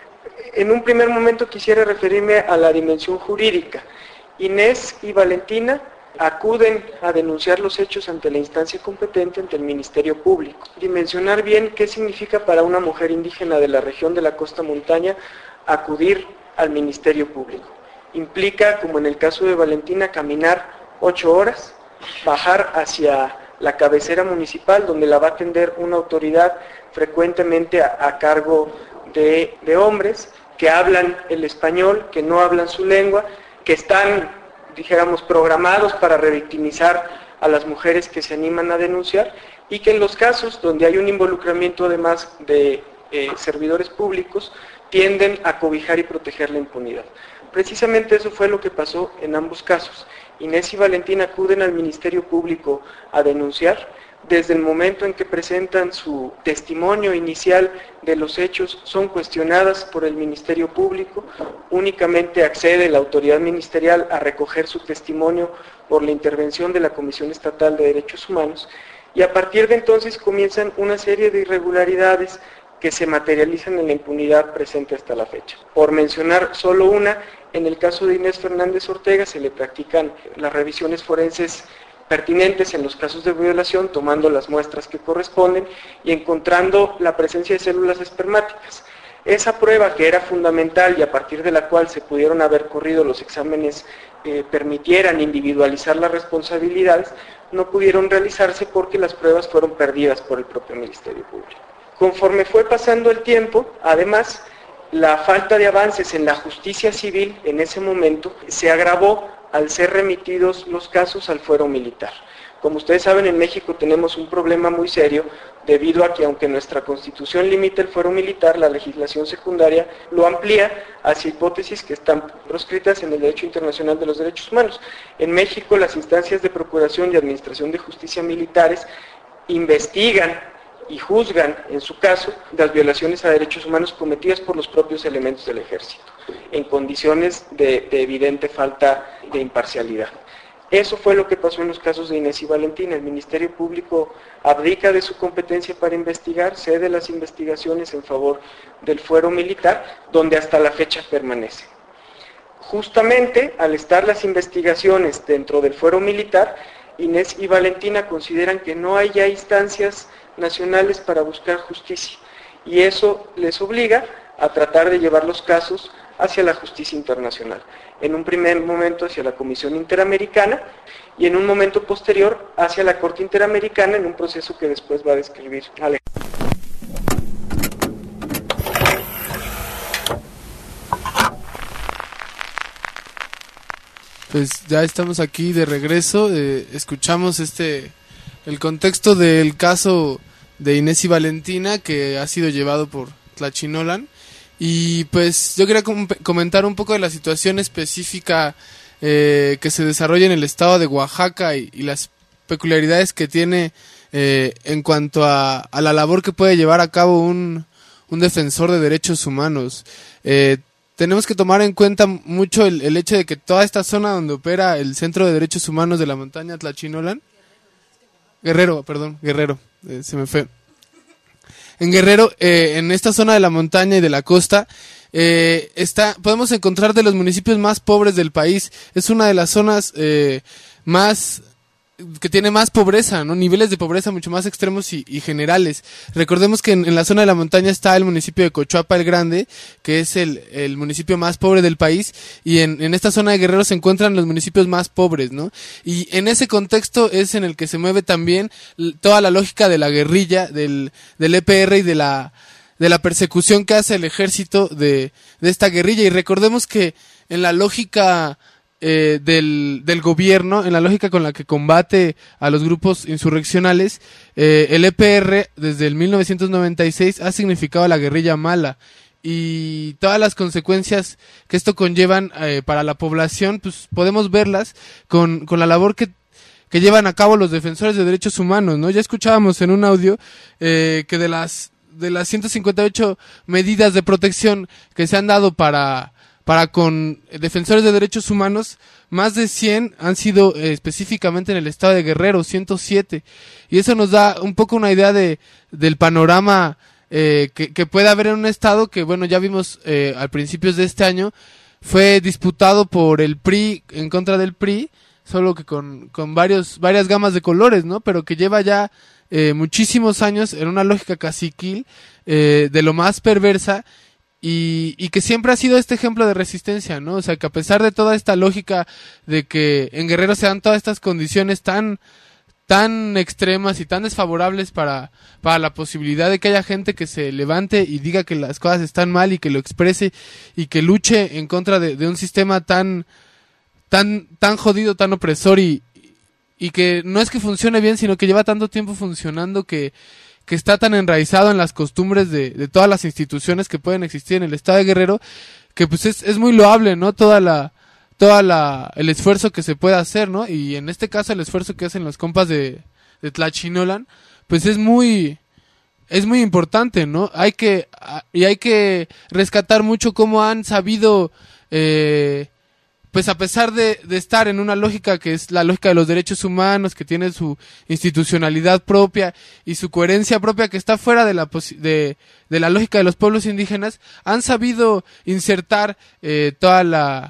En un primer momento quisiera referirme a la dimensión jurídica. Inés y Valentina acuden a denunciar los hechos ante la instancia competente, ante el Ministerio Público. Dimensionar bien qué significa para una mujer indígena de la región de la costa montaña acudir al Ministerio Público. Implica, como en el caso de Valentina, caminar 8 horas, bajar hacia la cabecera municipal, donde la va a atender una autoridad frecuentemente a cargo de hombres que hablan el español, que no hablan su lengua, que están, dijéramos, programados para revictimizar a las mujeres que se animan a denunciar, y que en los casos donde hay un involucramiento además de servidores públicos, tienden a cobijar y proteger la impunidad. Precisamente eso fue lo que pasó en ambos casos. Inés y Valentina acuden al Ministerio Público a denunciar. Desde el momento en que presentan su testimonio inicial de los hechos, son cuestionadas por el Ministerio Público. Únicamente accede la autoridad ministerial a recoger su testimonio por la intervención de la Comisión Estatal de Derechos Humanos, y a partir de entonces comienzan una serie de irregularidades que se materializan en la impunidad presente hasta la fecha. Por mencionar solo una, en el caso de Inés Fernández Ortega se le practican las revisiones forenses pertinentes en los casos de violación, tomando las muestras que corresponden y encontrando la presencia de células espermáticas. Esa prueba, que era fundamental y a partir de la cual se pudieron haber corrido los exámenes permitieran individualizar las responsabilidades, no pudieron realizarse porque las pruebas fueron perdidas por el propio Ministerio Público. Conforme fue pasando el tiempo, además, la falta de avances en la justicia civil en ese momento se agravó al ser remitidos los casos al fuero militar. Como ustedes saben, en México tenemos un problema muy serio debido a que, aunque nuestra Constitución limita el fuero militar, la legislación secundaria lo amplía hacia hipótesis que están proscritas en el derecho internacional de los derechos humanos. En México, las instancias de procuración y administración de justicia militares investigan y juzgan, en su caso, las violaciones a derechos humanos cometidas por los propios elementos del ejército, en condiciones de evidente falta de imparcialidad. Eso fue lo que pasó en los casos de Inés y Valentina. El Ministerio Público abdica de su competencia para investigar, cede las investigaciones en favor del fuero militar, donde hasta la fecha permanece. Justamente, al estar las investigaciones dentro del fuero militar, Inés y Valentina consideran que no hay ya instancias nacionales para buscar justicia, y eso les obliga a tratar de llevar los casos hacia la justicia internacional. En un primer momento hacia la Comisión Interamericana y en un momento posterior hacia la Corte Interamericana, en un proceso que después va a describir Alejandro. Pues ya estamos aquí de regreso, escuchamos el contexto del caso de Inés y Valentina, que ha sido llevado por Tlachinolan. Y pues yo quería comentar un poco de la situación específica que se desarrolla en el estado de Oaxaca y las peculiaridades que tiene en cuanto a la labor que puede llevar a cabo un defensor de derechos humanos. tenemos que tomar en cuenta mucho el hecho de que toda esta zona donde opera el Centro de Derechos Humanos de la Montaña Tlachinolan, Guerrero, se me fue. En Guerrero, en esta zona de la montaña y de la costa, podemos encontrar de los municipios más pobres del país. Es una de las zonas que tiene más pobreza, ¿no? Niveles de pobreza mucho más extremos y generales. Recordemos que en la zona de la montaña está el municipio de Cochuapa el Grande, que es el municipio más pobre del país, y en esta zona de Guerrero se encuentran los municipios más pobres, ¿no? Y en ese contexto es en el que se mueve también toda la lógica de la guerrilla, del EPR y de la persecución que hace el ejército de esta guerrilla. Y recordemos que en la lógica del gobierno, en la lógica con la que combate a los grupos insurreccionales, el EPR desde el 1996 ha significado la guerrilla mala, y todas las consecuencias que esto conllevan para la población, pues podemos verlas con la labor que llevan a cabo los defensores de derechos humanos, ¿no? Ya escuchábamos en un audio que de las 158 medidas de protección que se han dado para con defensores de derechos humanos, más de 100 han sido específicamente en el estado de Guerrero, 107. Y eso nos da un poco una idea del panorama que puede haber en un estado que, bueno, ya vimos al principios de este año, fue disputado por el PRI en contra del PRI, solo que con varias gamas de colores, ¿no? Pero que lleva ya muchísimos años en una lógica caciquil, de lo más perversa, y que siempre ha sido este ejemplo de resistencia, ¿no? O sea, que a pesar de toda esta lógica de que en Guerrero se dan todas estas condiciones tan extremas y tan desfavorables para la posibilidad de que haya gente que se levante y diga que las cosas están mal y que lo exprese y que luche en contra de un sistema tan jodido, tan opresor, y que no es que funcione bien, sino que lleva tanto tiempo funcionando que está tan enraizado en las costumbres de todas las instituciones que pueden existir en el estado de Guerrero, que pues es muy loable, ¿no? El esfuerzo que se puede hacer, ¿no? Y en este caso el esfuerzo que hacen los compas de Tlachinolan, pues es muy importante, ¿no? Hay que rescatar mucho cómo han sabido, pues a pesar de estar en una lógica que es la lógica de los derechos humanos, que tiene su institucionalidad propia y su coherencia propia, que está fuera de la lógica de los pueblos indígenas, han sabido insertar toda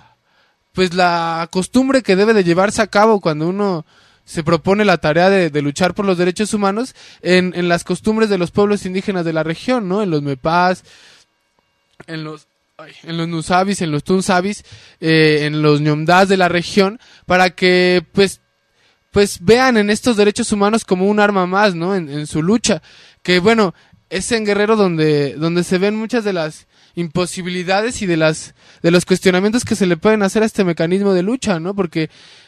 la costumbre que debe de llevarse a cabo cuando uno se propone la tarea de luchar por los derechos humanos en las costumbres de los pueblos indígenas de la región, ¿no? En los mepás, en los nusabis, en los tunzabis, en los ñomdás de la región, para que pues vean en estos derechos humanos como un arma más, ¿no? En su lucha, que bueno, es en Guerrero donde se ven muchas de las imposibilidades y de los cuestionamientos que se le pueden hacer a este mecanismo de lucha, ¿no? Porque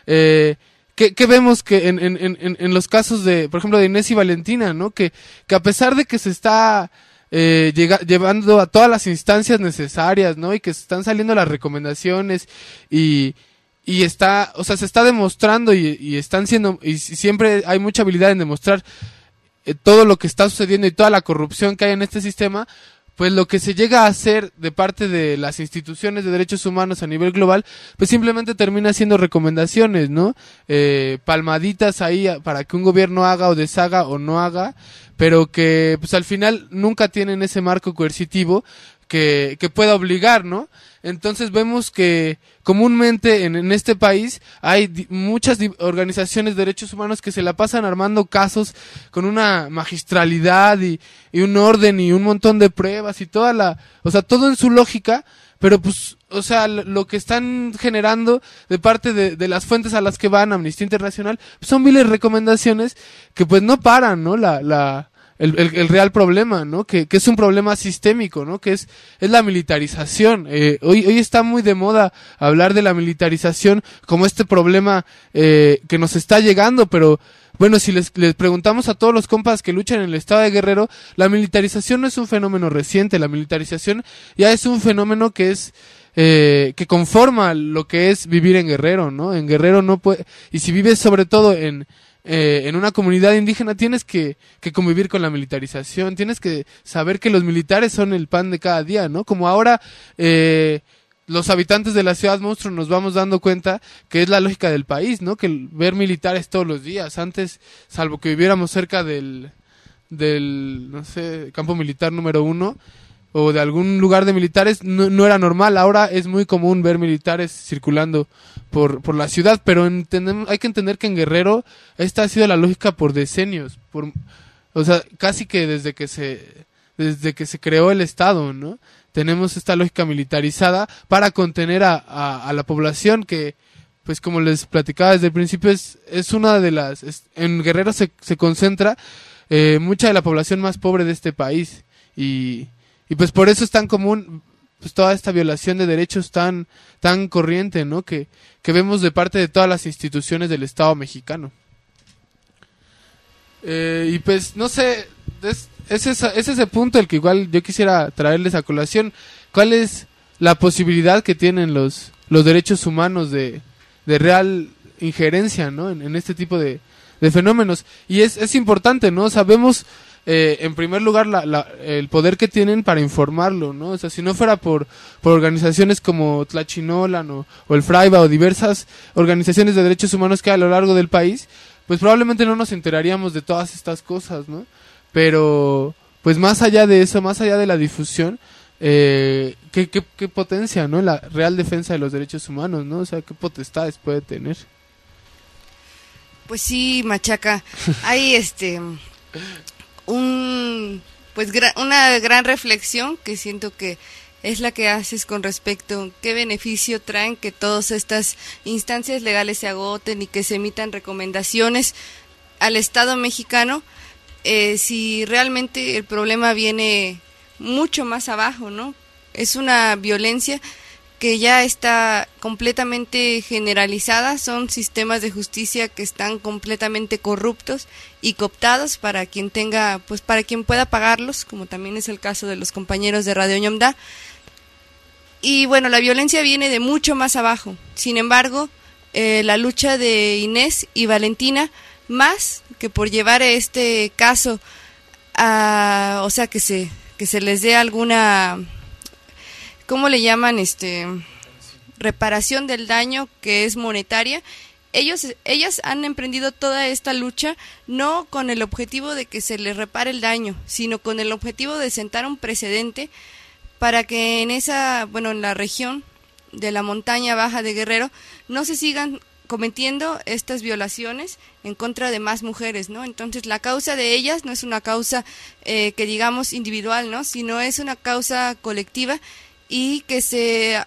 ¿qué vemos que en los casos de, por ejemplo, de Inés y Valentina, ¿no? Que a pesar de que se está llevando a todas las instancias necesarias, ¿no? Y que están saliendo las recomendaciones y se está demostrando y están siendo, y siempre hay mucha habilidad en demostrar todo lo que está sucediendo y toda la corrupción que hay en este sistema, pues lo que se llega a hacer de parte de las instituciones de derechos humanos a nivel global, pues simplemente termina siendo recomendaciones, ¿no? Palmaditas ahí para que un gobierno haga o deshaga o no haga, pero que pues al final nunca tienen ese marco coercitivo que pueda obligar, ¿no? Entonces vemos que comúnmente en este país hay muchas organizaciones de derechos humanos que se la pasan armando casos con una magistralidad y un orden y un montón de pruebas y todo en su lógica, pero pues, o sea, lo que están generando de parte de las fuentes a las que van, Amnistía Internacional, pues son miles de recomendaciones que pues no paran, ¿no? El real problema, ¿no? Que es un problema sistémico, ¿no? Que es la militarización. Hoy está muy de moda hablar de la militarización como este problema que nos está llegando, pero bueno, si les preguntamos a todos los compas que luchan en el estado de Guerrero, la militarización no es un fenómeno reciente, la militarización ya es un fenómeno que es que conforma lo que es vivir en Guerrero, ¿no? En Guerrero no puede, y si vives sobre todo en una comunidad indígena, tienes que convivir con la militarización, tienes que saber que los militares son el pan de cada día, ¿no? Como ahora los habitantes de la ciudad monstruo nos vamos dando cuenta que es la lógica del país, ¿no? Que ver militares todos los días. Antes, salvo que viviéramos cerca del no sé, campo militar número 1 o de algún lugar de militares, no era normal. Ahora es muy común ver militares circulando por la ciudad, pero hay que entender que en Guerrero esta ha sido la lógica por decenios, o sea, casi que desde que se creó el Estado, ¿no? Tenemos esta lógica militarizada para contener a la población que, pues como les platicaba desde el principio, es una de las... en Guerrero se concentra mucha de la población más pobre de este país y pues por eso es tan común pues toda esta violación de derechos tan corriente, ¿no? Que vemos de parte de todas las instituciones del Estado mexicano. Y pues no sé, es ese punto el que igual yo quisiera traerles a colación. ¿Cuál es la posibilidad que tienen los derechos humanos de real injerencia, ¿no? en este tipo de fenómenos? Y es importante, ¿no? Sabemos en primer lugar el poder que tienen para informarlo, ¿no? O sea, si no fuera por organizaciones como Tlachinolan o el Fraiba o diversas organizaciones de derechos humanos que hay a lo largo del país, pues probablemente no nos enteraríamos de todas estas cosas, ¿no? Pero pues más allá de eso, más allá de la difusión, qué potencia, ¿no? La real defensa de los derechos humanos, ¿no? O sea, qué potestades puede tener. Pues sí, Machaca, hay una gran reflexión que siento que es la que haces con respecto a qué beneficio traen que todas estas instancias legales se agoten y que se emitan recomendaciones al Estado mexicano, si realmente el problema viene mucho más abajo, ¿no? Es una violencia que ya está completamente generalizada, son sistemas de justicia que están completamente corruptos y cooptados para quien tenga, pues para quien pueda pagarlos, como también es el caso de los compañeros de Radio Ñomda. Y bueno, la violencia viene de mucho más abajo. Sin embargo, la lucha de Inés y Valentina, más que por llevar este caso o sea, que se les dé alguna, ¿cómo le llaman? Reparación del daño, que es monetaria. Ellas han emprendido toda esta lucha no con el objetivo de que se les repare el daño, sino con el objetivo de sentar un precedente para que en la región de la montaña baja de Guerrero no se sigan cometiendo estas violaciones en contra de más mujeres, ¿no? Entonces la causa de ellas no es una causa que digamos individual, ¿no? Sino es una causa colectiva y que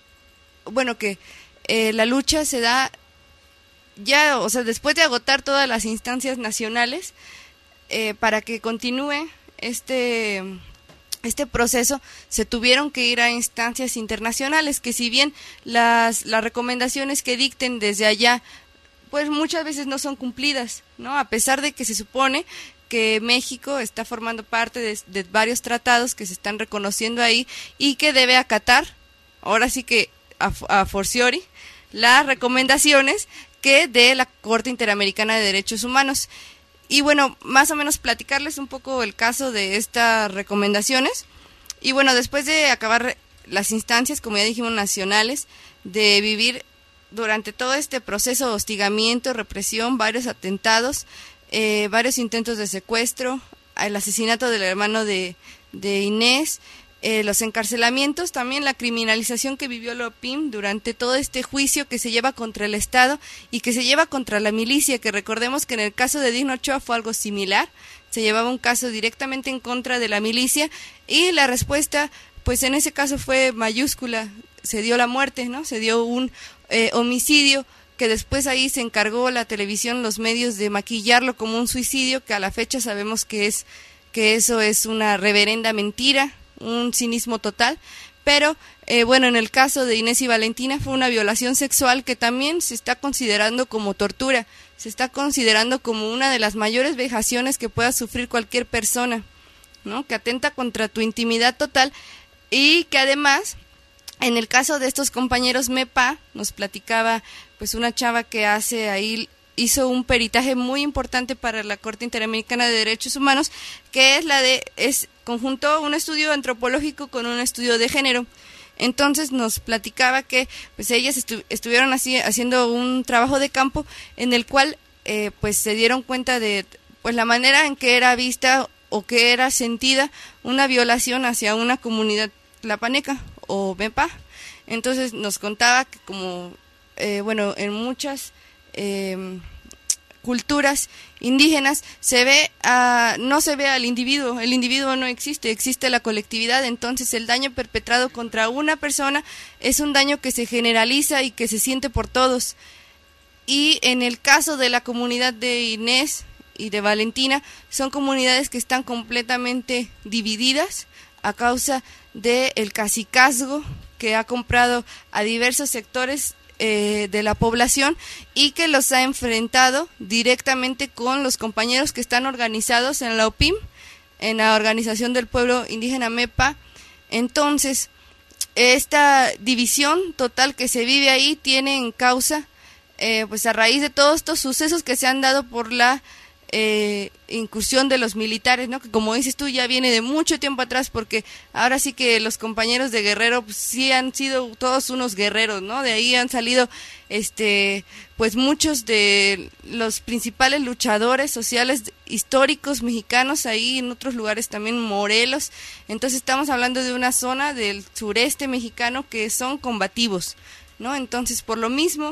la lucha se da ya, o sea, después de agotar todas las instancias nacionales, para que continúe este proceso, se tuvieron que ir a instancias internacionales, que si bien las recomendaciones que dicten desde allá, pues muchas veces no son cumplidas, ¿no? A pesar de que se supone que México está formando parte de varios tratados que se están reconociendo ahí y que debe acatar, ahora sí que a forciori, las recomendaciones que de la Corte Interamericana de Derechos Humanos. Y bueno, más o menos platicarles un poco el caso de estas recomendaciones. Y bueno, después de acabar las instancias, como ya dijimos, nacionales, de vivir durante todo este proceso de hostigamiento, represión, varios atentados, varios intentos de secuestro, el asesinato del hermano de Inés, los encarcelamientos, también la criminalización que vivió Lopim durante todo este juicio que se lleva contra el Estado y que se lleva contra la milicia, que recordemos que en el caso de Digno Ochoa fue algo similar, se llevaba un caso directamente en contra de la milicia y la respuesta, pues en ese caso fue mayúscula, se dio la muerte, ¿no? Se dio un homicidio que después ahí se encargó la televisión, los medios de maquillarlo como un suicidio, que a la fecha sabemos que eso es una reverenda mentira, un cinismo total, pero en el caso de Inés y Valentina fue una violación sexual que también se está considerando como tortura, se está considerando como una de las mayores vejaciones que pueda sufrir cualquier persona, ¿no? Que atenta contra tu intimidad total y que además, en el caso de estos compañeros MEPA, nos platicaba pues una chava que hizo un peritaje muy importante para la Corte Interamericana de Derechos Humanos, que conjuntó un estudio antropológico con un estudio de género. Entonces nos platicaba que pues ellas estuvieron así haciendo un trabajo de campo en el cual pues se dieron cuenta de pues la manera en que era vista o que era sentida una violación hacia una comunidad tlapaneca o Mepa. Entonces nos contaba que como en muchas culturas indígenas no se ve al individuo, el individuo no existe, existe la colectividad. Entonces el daño perpetrado contra una persona es un daño que se generaliza y que se siente por todos. Y en el caso de la comunidad de Inés y de Valentina, son comunidades que están completamente divididas a causa del cacicazgo que ha comprado a diversos sectores de la población y que los ha enfrentado directamente con los compañeros que están organizados en la OPIM, en la Organización del Pueblo Indígena MEPA. Entonces, esta división total que se vive ahí tiene en causa, pues a raíz de todos estos sucesos que se han dado por la incursión de los militares, ¿no? Que como dices tú ya viene de mucho tiempo atrás, porque ahora sí que los compañeros de Guerrero pues sí han sido todos unos guerreros, ¿no? De ahí han salido pues muchos de los principales luchadores sociales históricos mexicanos, ahí en otros lugares también, Morelos. Entonces estamos hablando de una zona del sureste mexicano que son combativos, ¿no? Entonces por lo mismo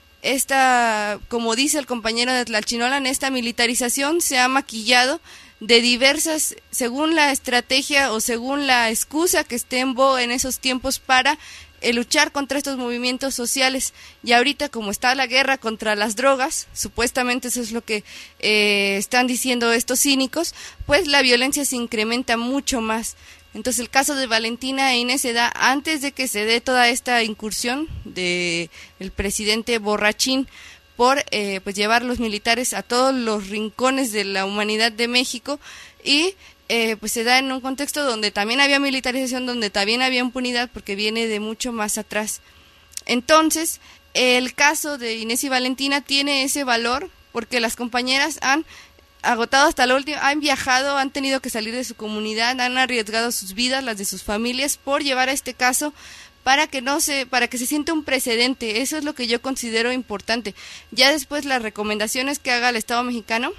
como dice el compañero de Tlaxchinolan, esta militarización se ha maquillado de diversas, según la estrategia o según la excusa que esté en boga en esos tiempos para luchar contra estos movimientos sociales. Y ahorita como está la guerra contra las drogas, supuestamente eso es lo que están diciendo estos cínicos, pues la violencia se incrementa mucho más. Entonces el caso de Valentina e Inés se da antes de que se dé toda esta incursión del presidente borrachín por pues llevar los militares a todos los rincones de la humanidad de México y pues se da en un contexto donde también había militarización, donde también había impunidad porque viene de mucho más atrás. Entonces el caso de Inés y Valentina tiene ese valor porque las compañeras han agotado hasta lo último, han viajado, han tenido que salir de su comunidad, han arriesgado sus vidas, las de sus familias, por llevar a este caso para que se sienta un precedente. Eso es lo que yo considero importante. Ya después las recomendaciones que haga el Estado mexicano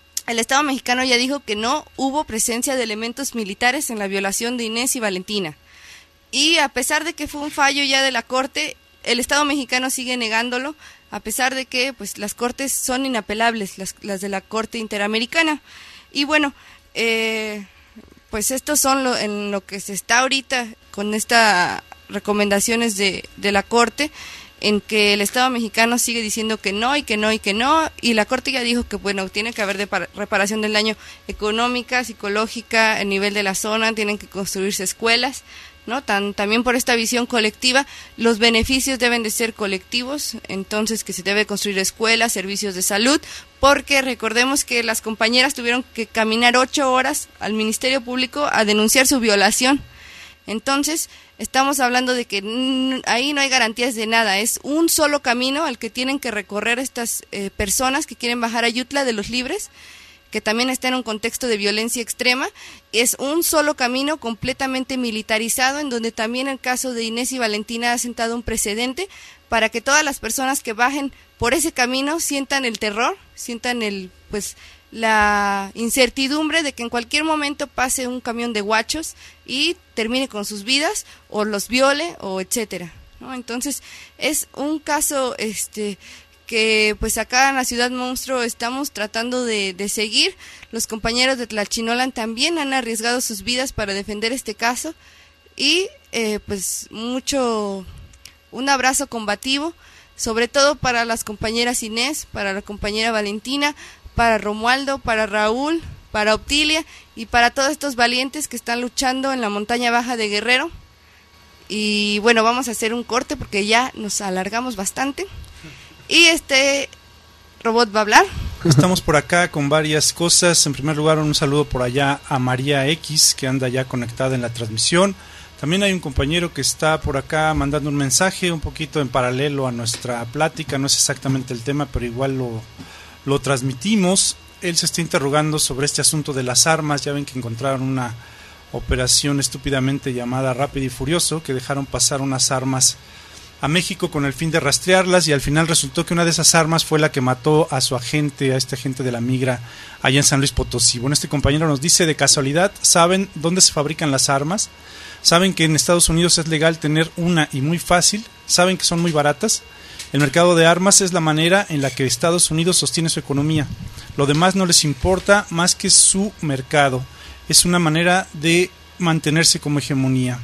ya dijo que no hubo presencia de elementos militares en la violación de Inés y Valentina. Y a pesar de que fue un fallo ya de la Corte, el Estado mexicano sigue negándolo, a pesar de que pues las cortes son inapelables, las de la Corte Interamericana. Y bueno, pues estos son en lo que se está ahorita con estas recomendaciones de la Corte, en que el Estado mexicano sigue diciendo que no, y que no, y que no, y la Corte ya dijo que bueno, tiene que haber reparación del daño económica, psicológica, a nivel de la zona, tienen que construirse escuelas, ¿no? También por esta visión colectiva, los beneficios deben de ser colectivos, entonces que se debe construir escuelas, servicios de salud, porque recordemos que las compañeras tuvieron que caminar 8 horas al Ministerio Público a denunciar su violación. Entonces estamos hablando de que ahí no hay garantías de nada, es un solo camino al que tienen que recorrer estas personas que quieren bajar a Yutla de los Libres, que también está en un contexto de violencia extrema. Es un solo camino completamente militarizado, en donde también el caso de Inés y Valentina ha sentado un precedente para que todas las personas que bajen por ese camino sientan el terror, sientan la incertidumbre de que en cualquier momento pase un camión de guachos y termine con sus vidas, o los viole, o etcétera, ¿no? Entonces es un caso que pues acá en la Ciudad Monstruo estamos tratando de seguir. Los compañeros de Tlaxchinolan también han arriesgado sus vidas para defender este caso y pues un abrazo combativo, sobre todo para las compañeras Inés, para la compañera Valentina, para Romualdo, para Raúl, para Optilia y para todos estos valientes que están luchando en la montaña baja de Guerrero. Y bueno, vamos a hacer un corte porque ya nos alargamos bastante. Y robot va a hablar. Estamos por acá con varias cosas. En primer lugar, un saludo por allá a María X, que anda ya conectada en la transmisión. También hay un compañero que está por acá mandando un mensaje un poquito en paralelo a nuestra plática. No es exactamente el tema, pero igual lo transmitimos. Él se está interrogando sobre este asunto de las armas. Ya ven que encontraron operación estúpidamente llamada Rápido y Furioso, que dejaron pasar unas armas a México con el fin de rastrearlas, y al final resultó que una de esas armas fue la que mató a su agente, a este agente de la migra allá en San Luis Potosí. Bueno, este compañero nos dice, de casualidad, ¿saben dónde se fabrican las armas? ¿Saben que en Estados Unidos es legal tener una y muy fácil? ¿Saben que son muy baratas? El mercado de armas es la manera en la que Estados Unidos sostiene su economía. Lo demás no les importa más que su mercado. Es una manera de mantenerse como hegemonía.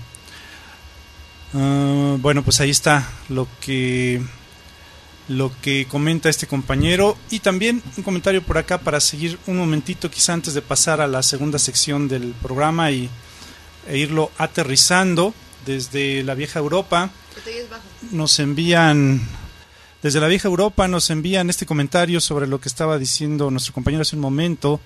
Bueno, pues ahí está lo que comenta este compañero, y también un comentario por acá para seguir un momentito, quizá antes de pasar a la segunda sección del programa e irlo aterrizando. Desde la vieja Europa nos envían este comentario sobre lo que estaba diciendo nuestro compañero hace un momento.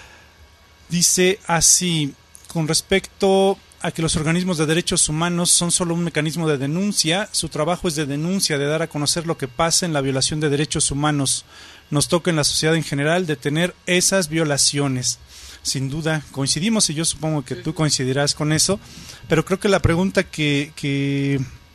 Dice así, con respecto a que los organismos de derechos humanos son solo un mecanismo de denuncia, su trabajo es de denuncia, de dar a conocer lo que pasa en la violación de derechos humanos. Nos toca en la sociedad en general detener esas violaciones. Sin duda coincidimos, y yo supongo que tú coincidirás con eso, pero creo que la pregunta que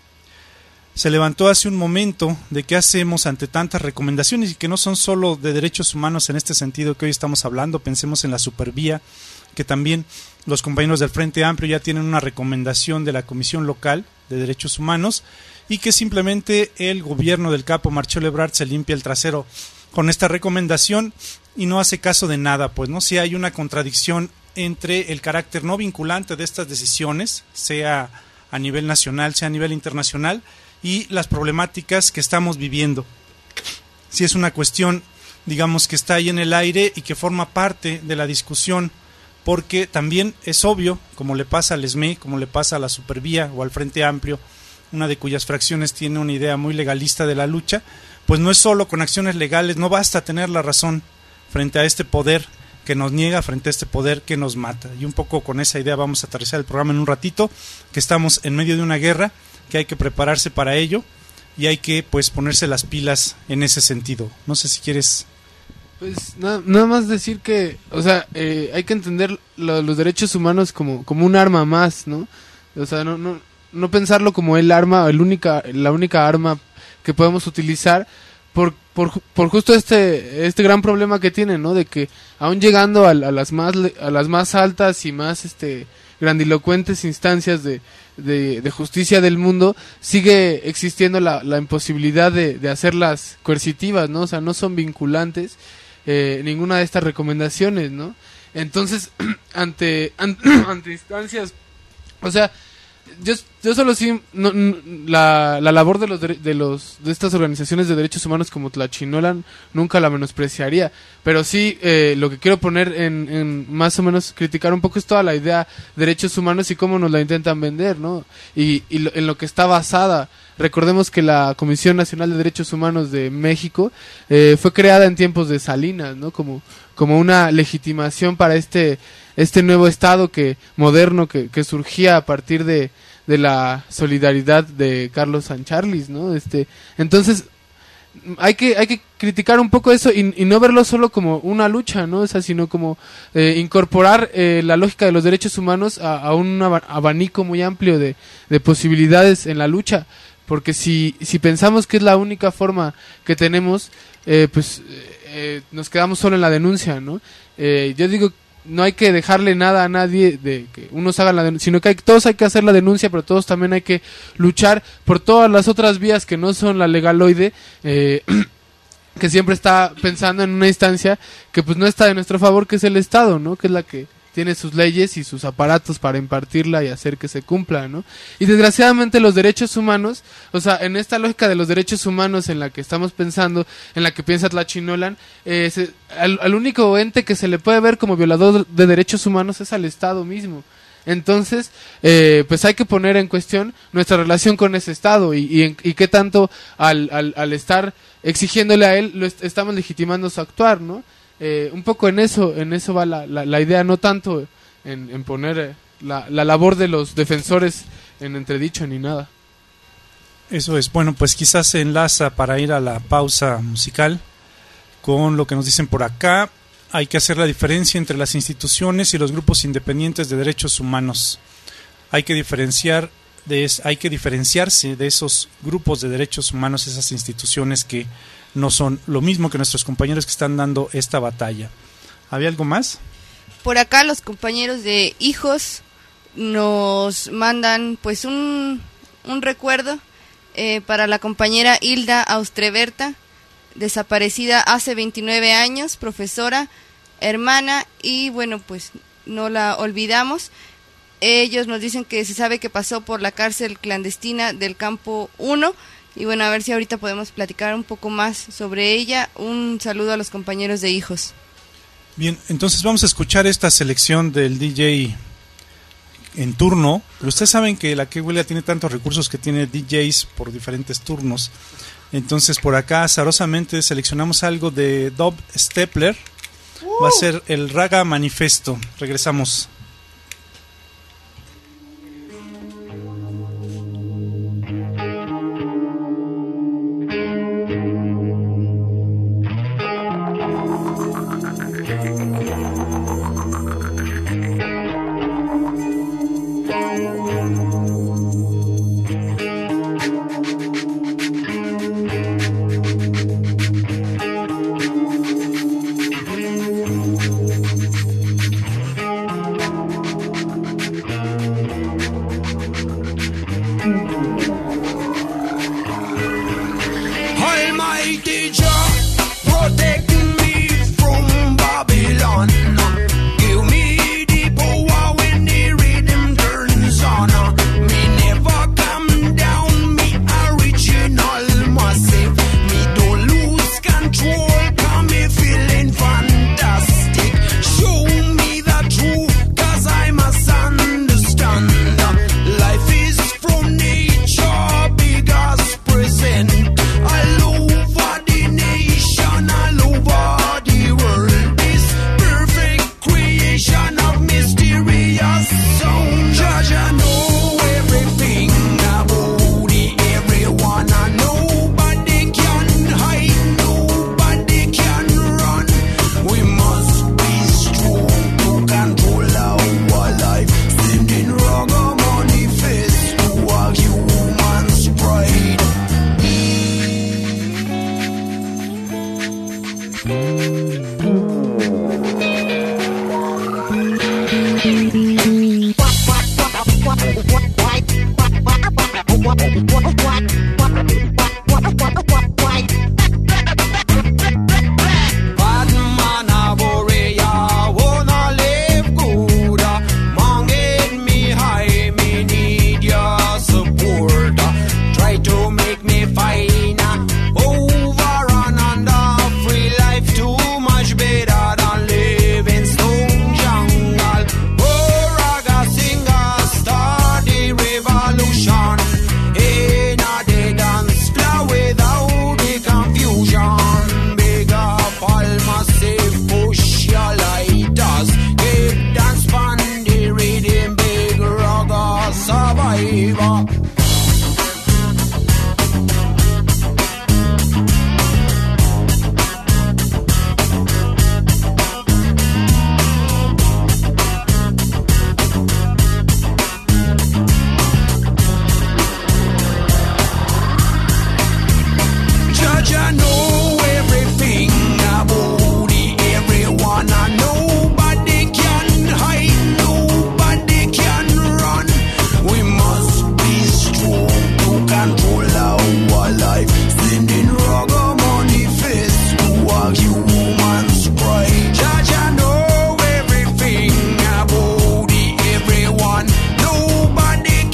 se levantó hace un momento, de qué hacemos ante tantas recomendaciones, y que no son solo de derechos humanos en este sentido que hoy estamos hablando. Pensemos en la supervía, que también los compañeros del Frente Amplio ya tienen una recomendación de la Comisión Local de Derechos Humanos, y que simplemente el gobierno del capo Marcelo Ebrard se limpia el trasero con esta recomendación y no hace caso de nada, pues no, si hay una contradicción entre el carácter no vinculante de estas decisiones, sea a nivel nacional, sea a nivel internacional, y las problemáticas que estamos viviendo. Si es una cuestión, digamos, que está ahí en el aire y que forma parte de la discusión, porque también es obvio, como le pasa al SME, como le pasa a la Supervía o al Frente Amplio, una de cuyas fracciones tiene una idea muy legalista de la lucha, pues no es solo con acciones legales, no basta tener la razón frente a este poder que nos niega, frente a este poder que nos mata. Y un poco con esa idea vamos a aterrizar el programa en un ratito, que estamos en medio de una guerra, que hay que prepararse para ello y hay que, pues, ponerse las pilas en ese sentido. No sé si quieres... Pues nada más decir que, o sea, hay que entender los derechos humanos como un arma más, ¿no? O sea, no pensarlo como el arma, la única arma que podemos utilizar por justo este gran problema que tienen, ¿no? De que aún llegando a las más altas y más grandilocuentes instancias de justicia del mundo, sigue existiendo la imposibilidad de hacerlas coercitivas, ¿no? O sea, no son vinculantes ninguna de estas recomendaciones, ¿no? Entonces, ante instancias, o sea, yo solo sí la labor de estas organizaciones de derechos humanos como Tlachinolan nunca la menospreciaría, pero sí lo que quiero poner en más o menos criticar un poco es toda la idea de derechos humanos y cómo nos la intentan vender, ¿no? Y en lo que está basada. Recordemos que la Comisión Nacional de Derechos Humanos de México fue creada en tiempos de Salinas, ¿no? Como una legitimación para este nuevo estado moderno que surgía a partir de la solidaridad de Carlos Sancharlis, ¿no? Entonces hay que criticar un poco eso y no verlo solo como una lucha, ¿no? O sea, sino como incorporar la lógica de los derechos humanos a un abanico muy amplio de posibilidades en la lucha. Porque si pensamos que es la única forma que tenemos, nos quedamos solo en la denuncia, ¿no? Yo digo, no hay que dejarle nada a nadie de que unos hagan la denuncia, sino que todos hay que hacer la denuncia, pero todos también hay que luchar por todas las otras vías que no son la legaloide, que siempre está pensando en una instancia que pues no está de nuestro favor, que es el Estado, ¿no? Que es la que tiene sus leyes y sus aparatos para impartirla y hacer que se cumpla, ¿no? Y desgraciadamente los derechos humanos, o sea, en esta lógica de los derechos humanos en la que estamos pensando, en la que piensa Tlachinolan, al único ente que se le puede ver como violador de derechos humanos es al Estado mismo. Entonces, pues hay que poner en cuestión nuestra relación con ese Estado y qué tanto al estar exigiéndole a él estamos legitimando su actuar, ¿no? Un poco en eso va la idea, no tanto en poner la labor de los defensores en entredicho ni nada. Eso es. Bueno, pues quizás se enlaza para ir a la pausa musical con lo que nos dicen por acá. hay que hacer la diferencia entre las instituciones y los grupos independientes de derechos humanos. Hay que diferenciarse de esos grupos de derechos humanos, esas instituciones que no son lo mismo que nuestros compañeros que están dando esta batalla. ¿Había algo más? Por acá los compañeros de Hijos nos mandan pues un recuerdo para la compañera Hilda Austreberta, desaparecida hace 29 años, profesora, hermana, y bueno, pues no la olvidamos. Ellos nos dicen que se sabe que pasó por la cárcel clandestina del Campo 1, y bueno, a ver si ahorita podemos platicar un poco más sobre ella. Un saludo a los compañeros de Hijos. Bien, entonces vamos a escuchar esta selección del DJ en turno, pero ustedes saben que la Que Huelga tiene tantos recursos que tiene DJs por diferentes turnos. Entonces por acá azarosamente seleccionamos algo de Dub Stepler. Va a ser el Raga Manifesto. Regresamos.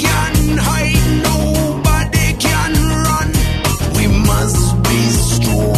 Strong.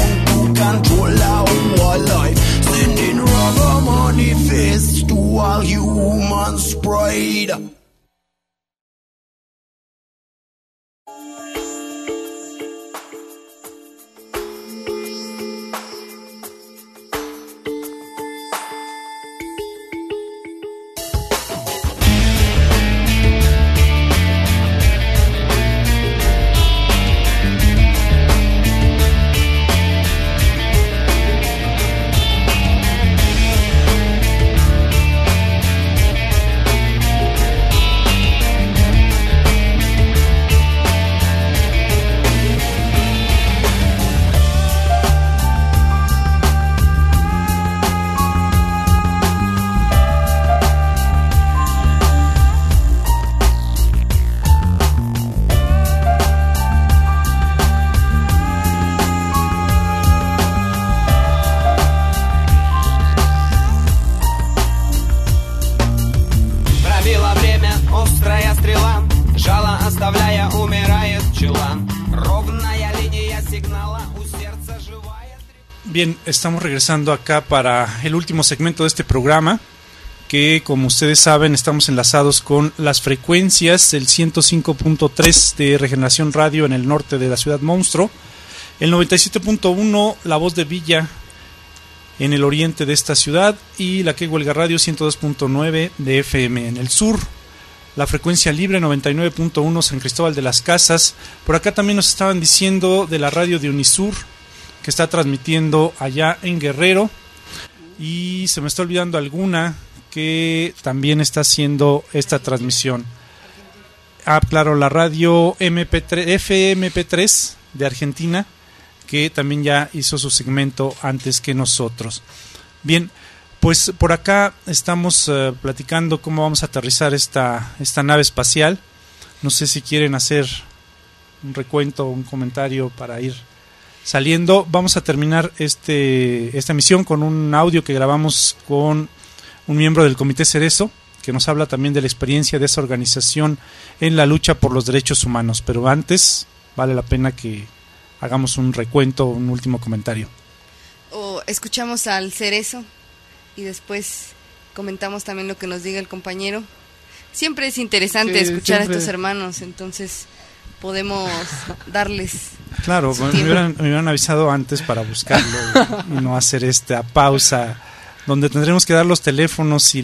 Bien, estamos regresando acá para el último segmento de este programa, que como ustedes saben estamos enlazados con las frecuencias del 105.3 de Regeneración Radio en el norte de la ciudad monstruo, el 97.1 La Voz de Villa en el oriente de esta ciudad y la que Huelga Radio 102.9 de FM en el sur, la frecuencia libre 99.1 San Cristóbal de las Casas. Por acá también nos estaban diciendo de la radio de Unisur, que está transmitiendo allá en Guerrero, y se me está olvidando alguna que también está haciendo esta transmisión. Claro, la radio FMP3 de Argentina, que también ya hizo su segmento antes que nosotros. Bien, pues por acá estamos platicando cómo vamos a aterrizar esta nave espacial. No sé si quieren hacer un recuento o un comentario para ir saliendo. Vamos a terminar esta emisión con un audio que grabamos con un miembro del Comité Cerezo, que nos habla también de la experiencia de esa organización en la lucha por los derechos humanos. Pero antes vale la pena que hagamos un recuento, un último comentario. O escuchamos al Cerezo y después comentamos también lo que nos diga el compañero. Siempre es interesante escuchar a estos hermanos, entonces podemos darles... Claro, me hubieran avisado antes para buscarlo y no hacer esta pausa donde tendremos que dar los teléfonos y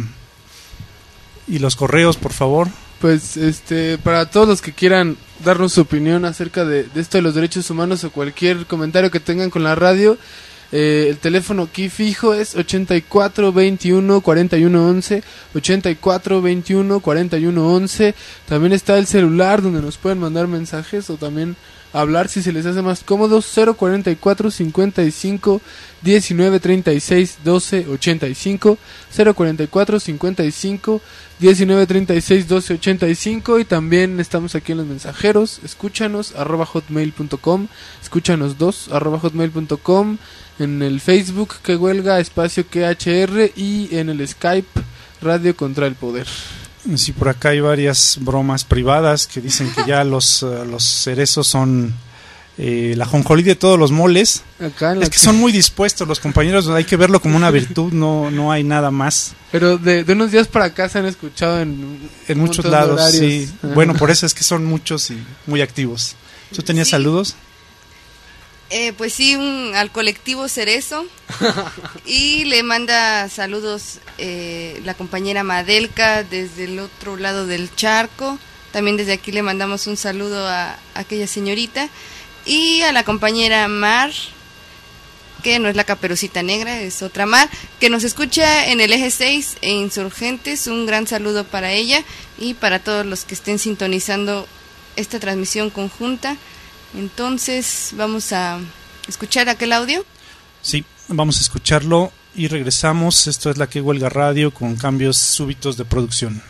los correos, por favor. Pues para todos los que quieran darnos su opinión acerca de esto de los derechos humanos o cualquier comentario que tengan con la radio, el teléfono aquí fijo es 84 21 41 11, 84 21 41 11. También está el celular donde nos pueden mandar mensajes o también hablar si se les hace más cómodo, 044 55 19 36 12 85, 044 55 19 36 12 85. Y también estamos aquí en los mensajeros, escúchanos @hotmail.com, escúchanos @hotmail.com, en el Facebook que huelga espacio QHR y en el Skype Radio Contra el Poder. Sí, por acá hay varias bromas privadas que dicen que ya los cerezos son la jonjolí de todos los moles. Es que son muy dispuestos los compañeros, hay que verlo como una virtud, no hay nada más. Pero de unos días para acá se han escuchado en muchos lados, sí. Bueno, por eso es que son muchos y muy activos. ¿Tú tenías saludos? Pues sí, al colectivo Cerezo. Y le manda saludos la compañera Madelka desde el otro lado del charco. También desde aquí le mandamos un saludo a aquella señorita. Y a la compañera Mar, que no es la Caperucita Negra, es otra Mar, que nos escucha en el Eje 6 e Insurgentes. Un gran saludo para ella y para todos los que estén sintonizando esta transmisión conjunta. Entonces, ¿vamos a escuchar aquel audio? Sí, vamos a escucharlo y regresamos. Esto es la que Huelga Radio con cambios súbitos de producción.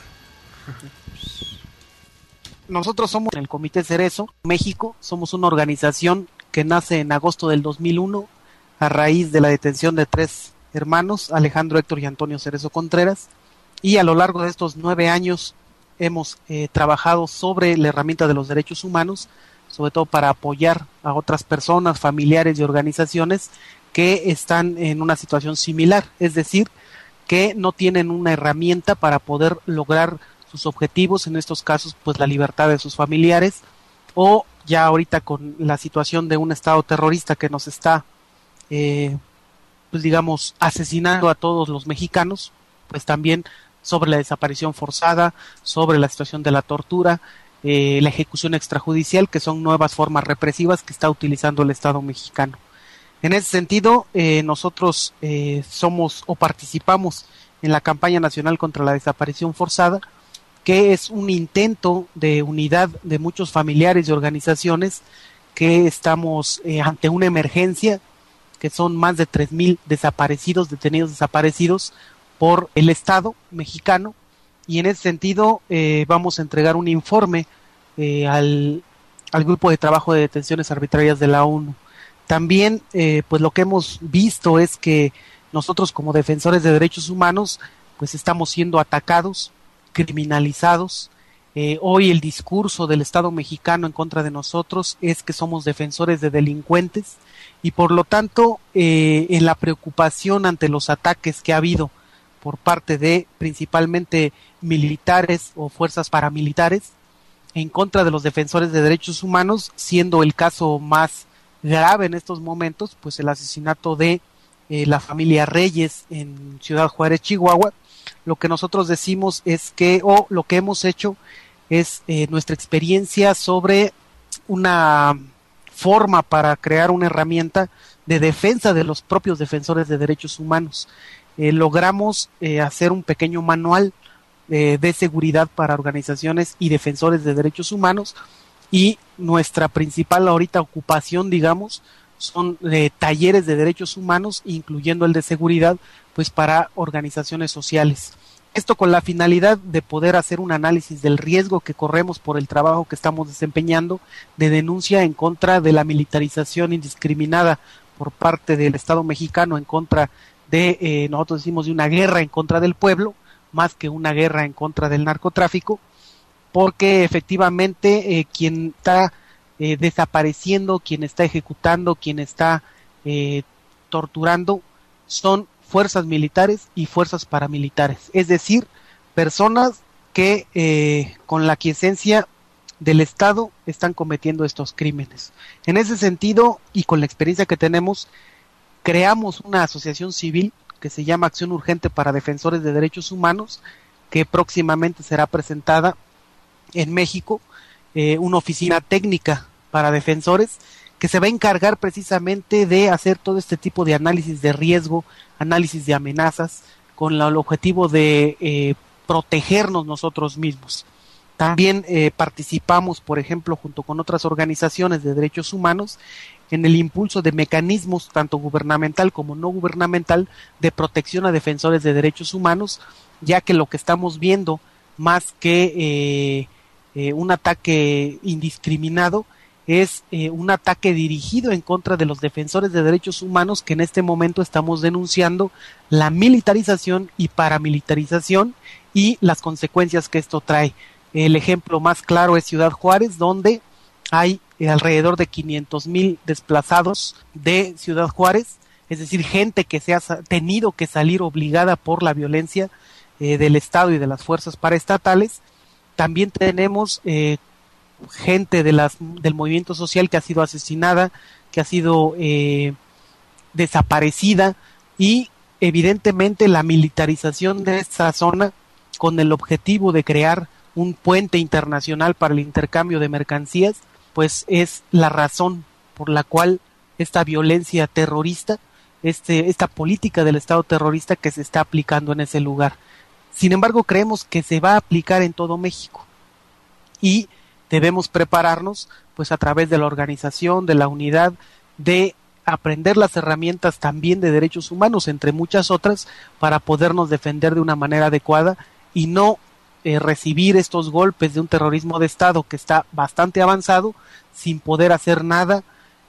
Nosotros somos el Comité Cerezo, México. Somos una organización que nace en agosto del 2001 a raíz de la detención de 3 hermanos, Alejandro, Héctor y Antonio Cerezo Contreras. Y a lo largo de estos 9 años hemos trabajado sobre la herramienta de los derechos humanos, sobre todo para apoyar a otras personas, familiares y organizaciones que están en una situación similar, es decir, que no tienen una herramienta para poder lograr sus objetivos, en estos casos pues la libertad de sus familiares, o ya ahorita con la situación de un estado terrorista que nos está pues digamos asesinando a todos los mexicanos, pues también sobre la desaparición forzada, sobre la situación de la tortura, la ejecución extrajudicial, que son nuevas formas represivas que está utilizando el Estado mexicano. En ese sentido, nosotros somos o participamos en la campaña nacional contra la desaparición forzada, que es un intento de unidad de muchos familiares y organizaciones que estamos ante una emergencia, que son más de 3,000 desaparecidos, detenidos desaparecidos por el Estado mexicano. Y en ese sentido vamos a entregar un informe al Grupo de Trabajo de Detenciones Arbitrarias de la ONU. También pues lo que hemos visto es que nosotros como defensores de derechos humanos pues estamos siendo atacados, criminalizados, Hoy el discurso del Estado mexicano en contra de nosotros es que somos defensores de delincuentes y por lo tanto en la preocupación ante los ataques que ha habido por parte de principalmente militares o fuerzas paramilitares en contra de los defensores de derechos humanos, siendo el caso más grave en estos momentos pues el asesinato de la familia Reyes en Ciudad Juárez, Chihuahua. Lo que nosotros decimos es que, o lo que hemos hecho es nuestra experiencia sobre una forma para crear una herramienta de defensa de los propios defensores de derechos humanos. Logramos hacer un pequeño manual de seguridad para organizaciones y defensores de derechos humanos y nuestra principal ahorita ocupación, digamos, son talleres de derechos humanos, incluyendo el de seguridad, pues para organizaciones sociales. Esto con la finalidad de poder hacer un análisis del riesgo que corremos por el trabajo que estamos desempeñando de denuncia en contra de la militarización indiscriminada por parte del Estado mexicano en contra de, nosotros decimos, de una guerra en contra del pueblo, más que una guerra en contra del narcotráfico, porque efectivamente quien está desapareciendo, quien está ejecutando, quien está torturando son fuerzas militares y fuerzas paramilitares, es decir, personas que con la quiesencia del Estado están cometiendo estos crímenes. En ese sentido, y con la experiencia que tenemos, creamos una asociación civil que se llama Acción Urgente para Defensores de Derechos Humanos, que próximamente será presentada en México, una oficina técnica para defensores, que se va a encargar precisamente de hacer todo este tipo de análisis de riesgo, análisis de amenazas, con el objetivo de protegernos nosotros mismos. También participamos, por ejemplo, junto con otras organizaciones de derechos humanos, en el impulso de mecanismos, tanto gubernamental como no gubernamental, de protección a defensores de derechos humanos, ya que lo que estamos viendo, más que un ataque indiscriminado, es un ataque dirigido en contra de los defensores de derechos humanos, que en este momento estamos denunciando la militarización y paramilitarización y las consecuencias que esto trae. El ejemplo más claro es Ciudad Juárez, donde hay alrededor de 500,000 desplazados de Ciudad Juárez, es decir, gente que se ha tenido que salir obligada por la violencia del Estado y de las fuerzas paraestatales. También tenemos gente del movimiento social que ha sido asesinada, que ha sido desaparecida, y evidentemente la militarización de esta zona con el objetivo de crear un puente internacional para el intercambio de mercancías, pues es la razón por la cual esta violencia terrorista, esta política del Estado terrorista que se está aplicando en ese lugar. Sin embargo, creemos que se va a aplicar en todo México y debemos prepararnos, pues a través de la organización, de la unidad, de aprender las herramientas también de derechos humanos, entre muchas otras, para podernos defender de una manera adecuada y no recibir estos golpes de un terrorismo de Estado que está bastante avanzado sin poder hacer nada,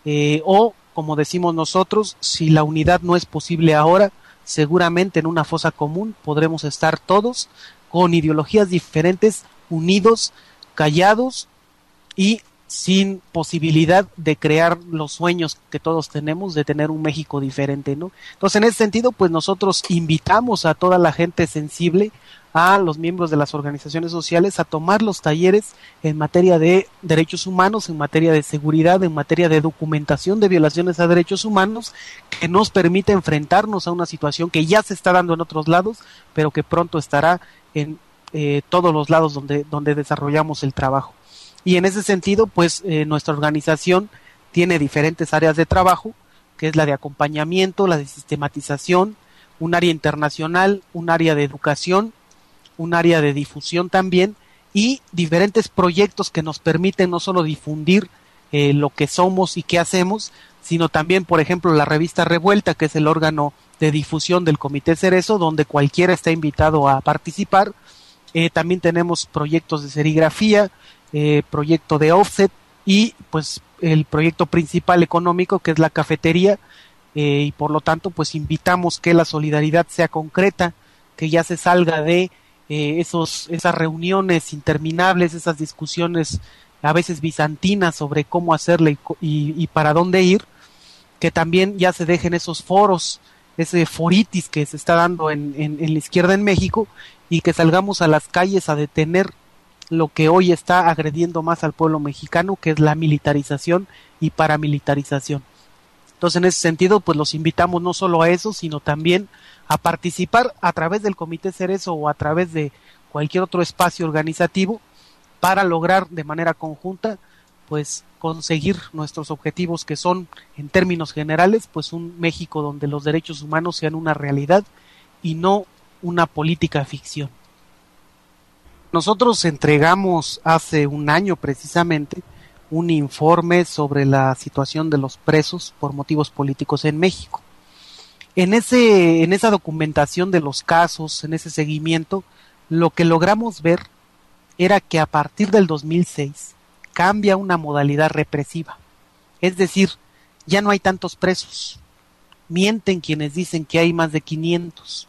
o como decimos nosotros, si la unidad no es posible ahora, seguramente en una fosa común podremos estar todos con ideologías diferentes, unidos, callados y sin posibilidad de crear los sueños que todos tenemos de tener un México diferente, ¿no? Entonces, en ese sentido, pues nosotros invitamos a toda la gente sensible, a los miembros de las organizaciones sociales, a tomar los talleres en materia de derechos humanos, en materia de seguridad, en materia de documentación de violaciones a derechos humanos, que nos permite enfrentarnos a una situación que ya se está dando en otros lados, pero que pronto estará en todos los lados donde desarrollamos el trabajo. Y en ese sentido, pues nuestra organización tiene diferentes áreas de trabajo, que es la de acompañamiento, la de sistematización, un área internacional, un área de educación, un área de difusión también, y diferentes proyectos que nos permiten no solo difundir lo que somos y qué hacemos, sino también, por ejemplo, la revista Revuelta, que es el órgano de difusión del Comité Cerezo, donde cualquiera está invitado a participar. También tenemos proyectos de serigrafía, proyecto de offset y pues el proyecto principal económico, que es la cafetería, y por lo tanto pues invitamos que la solidaridad sea concreta, que ya se salga de esas reuniones interminables, esas discusiones a veces bizantinas sobre cómo hacerle y para dónde ir, que también ya se dejen esos foros, ese foritis que se está dando en la izquierda en México, y que salgamos a las calles a detener lo que hoy está agrediendo más al pueblo mexicano, que es la militarización y paramilitarización. Entonces, en ese sentido, pues los invitamos no solo a eso, sino también a participar a través del Comité Cerezo o a través de cualquier otro espacio organizativo para lograr de manera conjunta, pues, conseguir nuestros objetivos, que son, en términos generales, pues un México donde los derechos humanos sean una realidad y no una política ficción. Nosotros entregamos hace un año precisamente un informe sobre la situación de los presos por motivos políticos en México. En esa documentación de los casos, en ese seguimiento, lo que logramos ver era que a partir del 2006 cambia una modalidad represiva. Es decir, ya no hay tantos presos. Mienten quienes dicen que hay más de 500.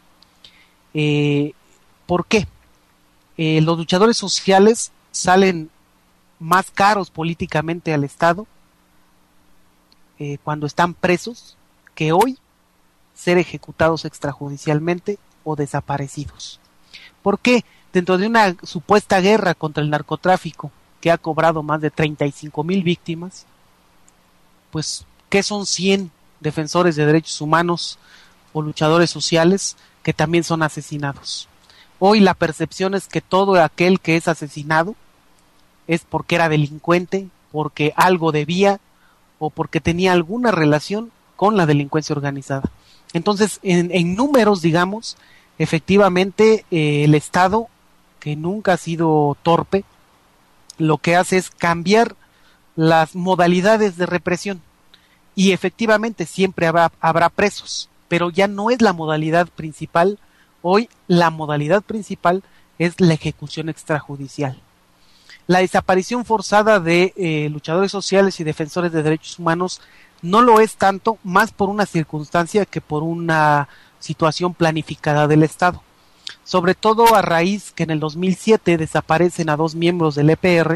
¿Por qué? Los luchadores sociales salen más caros políticamente al Estado cuando están presos que hoy ser ejecutados extrajudicialmente o desaparecidos. ¿Por qué? Dentro de una supuesta guerra contra el narcotráfico que ha cobrado más de 35,000 víctimas, pues, ¿qué son 100 defensores de derechos humanos o luchadores sociales que también son asesinados? Hoy la percepción es que todo aquel que es asesinado es porque era delincuente, porque algo debía o porque tenía alguna relación con la delincuencia organizada. Entonces, en números, digamos, efectivamente el Estado, que nunca ha sido torpe, lo que hace es cambiar las modalidades de represión. Y efectivamente siempre habrá presos, pero ya no es la modalidad principal. Hoy la modalidad principal es la ejecución extrajudicial. La desaparición forzada de luchadores sociales y defensores de derechos humanos no lo es tanto, más por una circunstancia que por una situación planificada del Estado. Sobre todo a raíz que en el 2007 desaparecen a 2 miembros del EPR.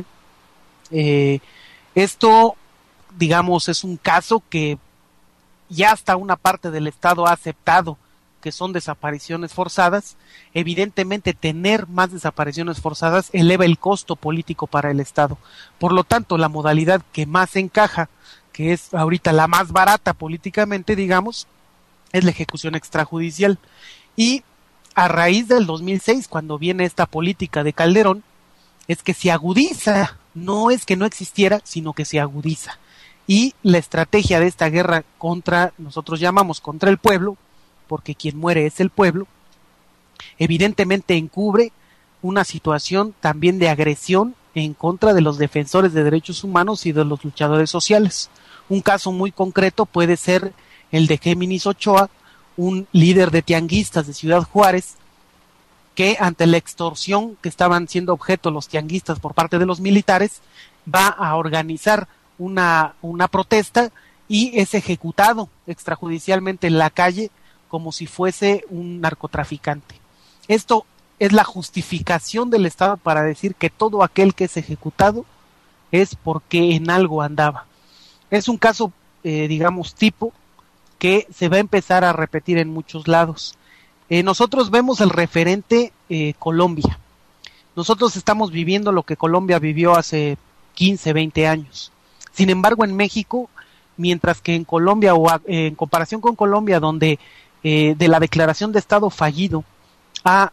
Esto, digamos, es un caso que ya hasta una parte del Estado ha aceptado que son desapariciones forzadas. Evidentemente, tener más desapariciones forzadas eleva el costo político para el Estado. Por lo tanto, la modalidad que más encaja, que es ahorita la más barata políticamente, digamos, es la ejecución extrajudicial. Y a raíz del 2006, cuando viene esta política de Calderón, es que se agudiza, no es que no existiera, sino que se agudiza. Y la estrategia de esta guerra contra, nosotros llamamos contra el pueblo, porque quien muere es el pueblo, evidentemente encubre una situación también de agresión en contra de los defensores de derechos humanos y de los luchadores sociales. Un caso muy concreto puede ser el de Géminis Ochoa, un líder de tianguistas de Ciudad Juárez, que ante la extorsión que estaban siendo objeto los tianguistas por parte de los militares, va a organizar una protesta y es ejecutado extrajudicialmente en la calle como si fuese un narcotraficante. Esto es la justificación del Estado para decir que todo aquel que es ejecutado es porque en algo andaba. Es un caso, digamos, tipo que se va a empezar a repetir en muchos lados. Nosotros vemos el referente Colombia. Nosotros estamos viviendo lo que Colombia vivió hace 15, 20 años. Sin embargo, en México, mientras que en Colombia, o en comparación con Colombia, donde de la declaración de Estado fallido a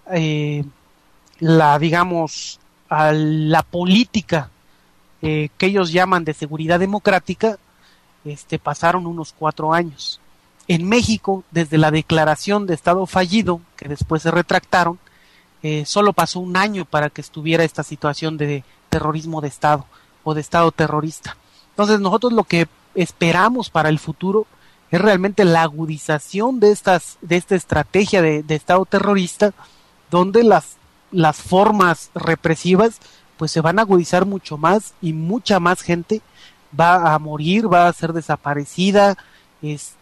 la política que ellos llaman de seguridad democrática, pasaron unos 4 años. En México, desde la declaración de Estado fallido, que después se retractaron, solo pasó 1 año para que estuviera esta situación de terrorismo de Estado o de Estado terrorista. Entonces nosotros lo que esperamos para el futuro es realmente la agudización de esta estrategia de Estado terrorista, donde las formas represivas pues se van a agudizar mucho más y mucha más gente va a morir, va a ser desaparecida,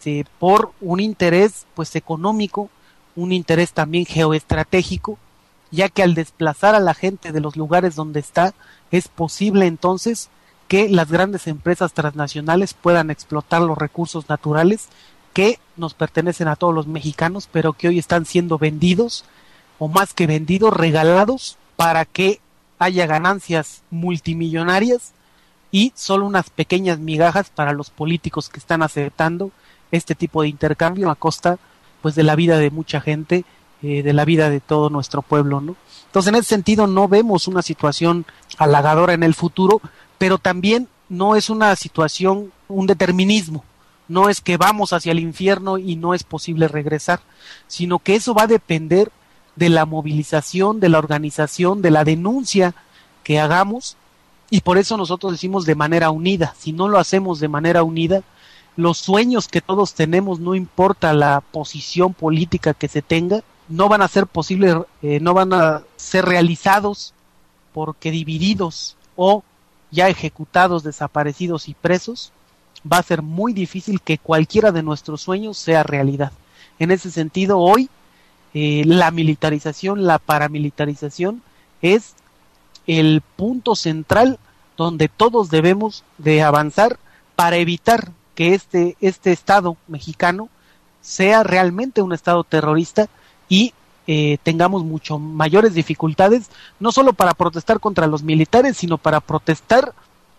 por un interés pues económico, un interés también geoestratégico, ya que al desplazar a la gente de los lugares donde está, es posible entonces que las grandes empresas transnacionales puedan explotar los recursos naturales que nos pertenecen a todos los mexicanos, pero que hoy están siendo vendidos, o más que vendidos, regalados, para que haya ganancias multimillonarias y solo unas pequeñas migajas para los políticos que están aceptando este tipo de intercambio a costa pues de la vida de mucha gente, de la vida de todo nuestro pueblo, ¿no? Entonces, en ese sentido no vemos una situación halagadora en el futuro, pero también no es una situación, un determinismo. No es que vamos hacia el infierno y no es posible regresar, sino que eso va a depender de la movilización, de la organización, de la denuncia que hagamos, y por eso nosotros decimos de manera unida. Si no lo hacemos de manera unida, los sueños que todos tenemos, no importa la posición política que se tenga, no van a ser posibles, no van a ser realizados, porque divididos o ya ejecutados, desaparecidos y presos, va a ser muy difícil que cualquiera de nuestros sueños sea realidad. En ese sentido, hoy la militarización, la paramilitarización es el punto central donde todos debemos de avanzar para evitar que este Estado mexicano sea realmente un Estado terrorista y tengamos mucho mayores dificultades, no solo para protestar contra los militares, sino para protestar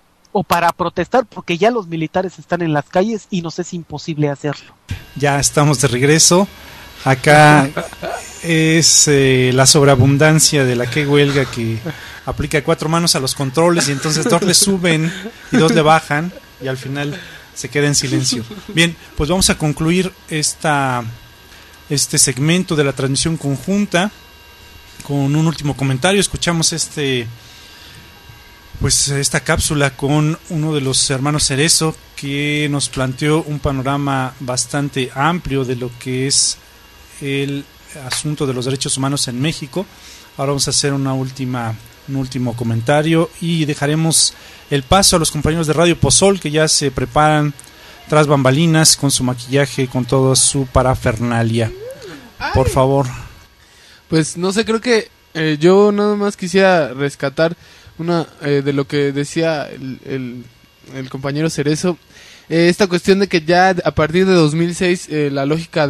porque ya los militares están en las calles y nos es imposible hacerlo. Ya estamos de regreso. Acá es la sobreabundancia de la que huelga, que aplica 4 manos a los controles y entonces 2 le suben y 2 le bajan y al final se queda en silencio. Bien, pues vamos a concluir este segmento de la transmisión conjunta con un último comentario. Escuchamos esta cápsula con uno de los hermanos Cerezo, que nos planteó un panorama bastante amplio de lo que es el asunto de los derechos humanos en México. Ahora vamos a hacer un último comentario y dejaremos el paso a los compañeros de Radio Pozol, que ya se preparan tras bambalinas con su maquillaje, con toda su parafernalia. Por favor. Pues no sé, creo que yo nada más quisiera rescatar de lo que decía el compañero Cerezo, esta cuestión de que ya a partir de 2006 la lógica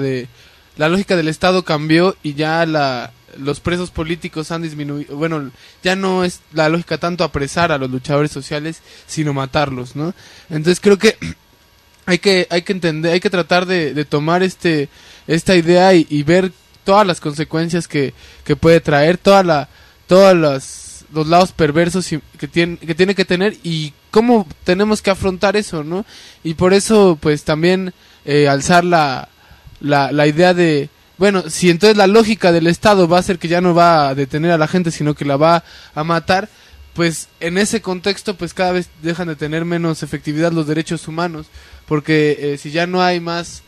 del Estado cambió y ya los presos políticos han disminuido. Bueno, ya no es la lógica tanto apresar a los luchadores sociales, sino matarlos, ¿no? Entonces creo que hay que entender, hay que tratar de tomar esta idea y ver todas las consecuencias que puede traer, todos los lados perversos que tiene que tener y cómo tenemos que afrontar eso, ¿no? Y por eso pues también alzar la idea de, bueno, si entonces la lógica del Estado va a ser que ya no va a detener a la gente, sino que la va a matar, pues en ese contexto pues cada vez dejan de tener menos efectividad los derechos humanos, porque si ya no hay más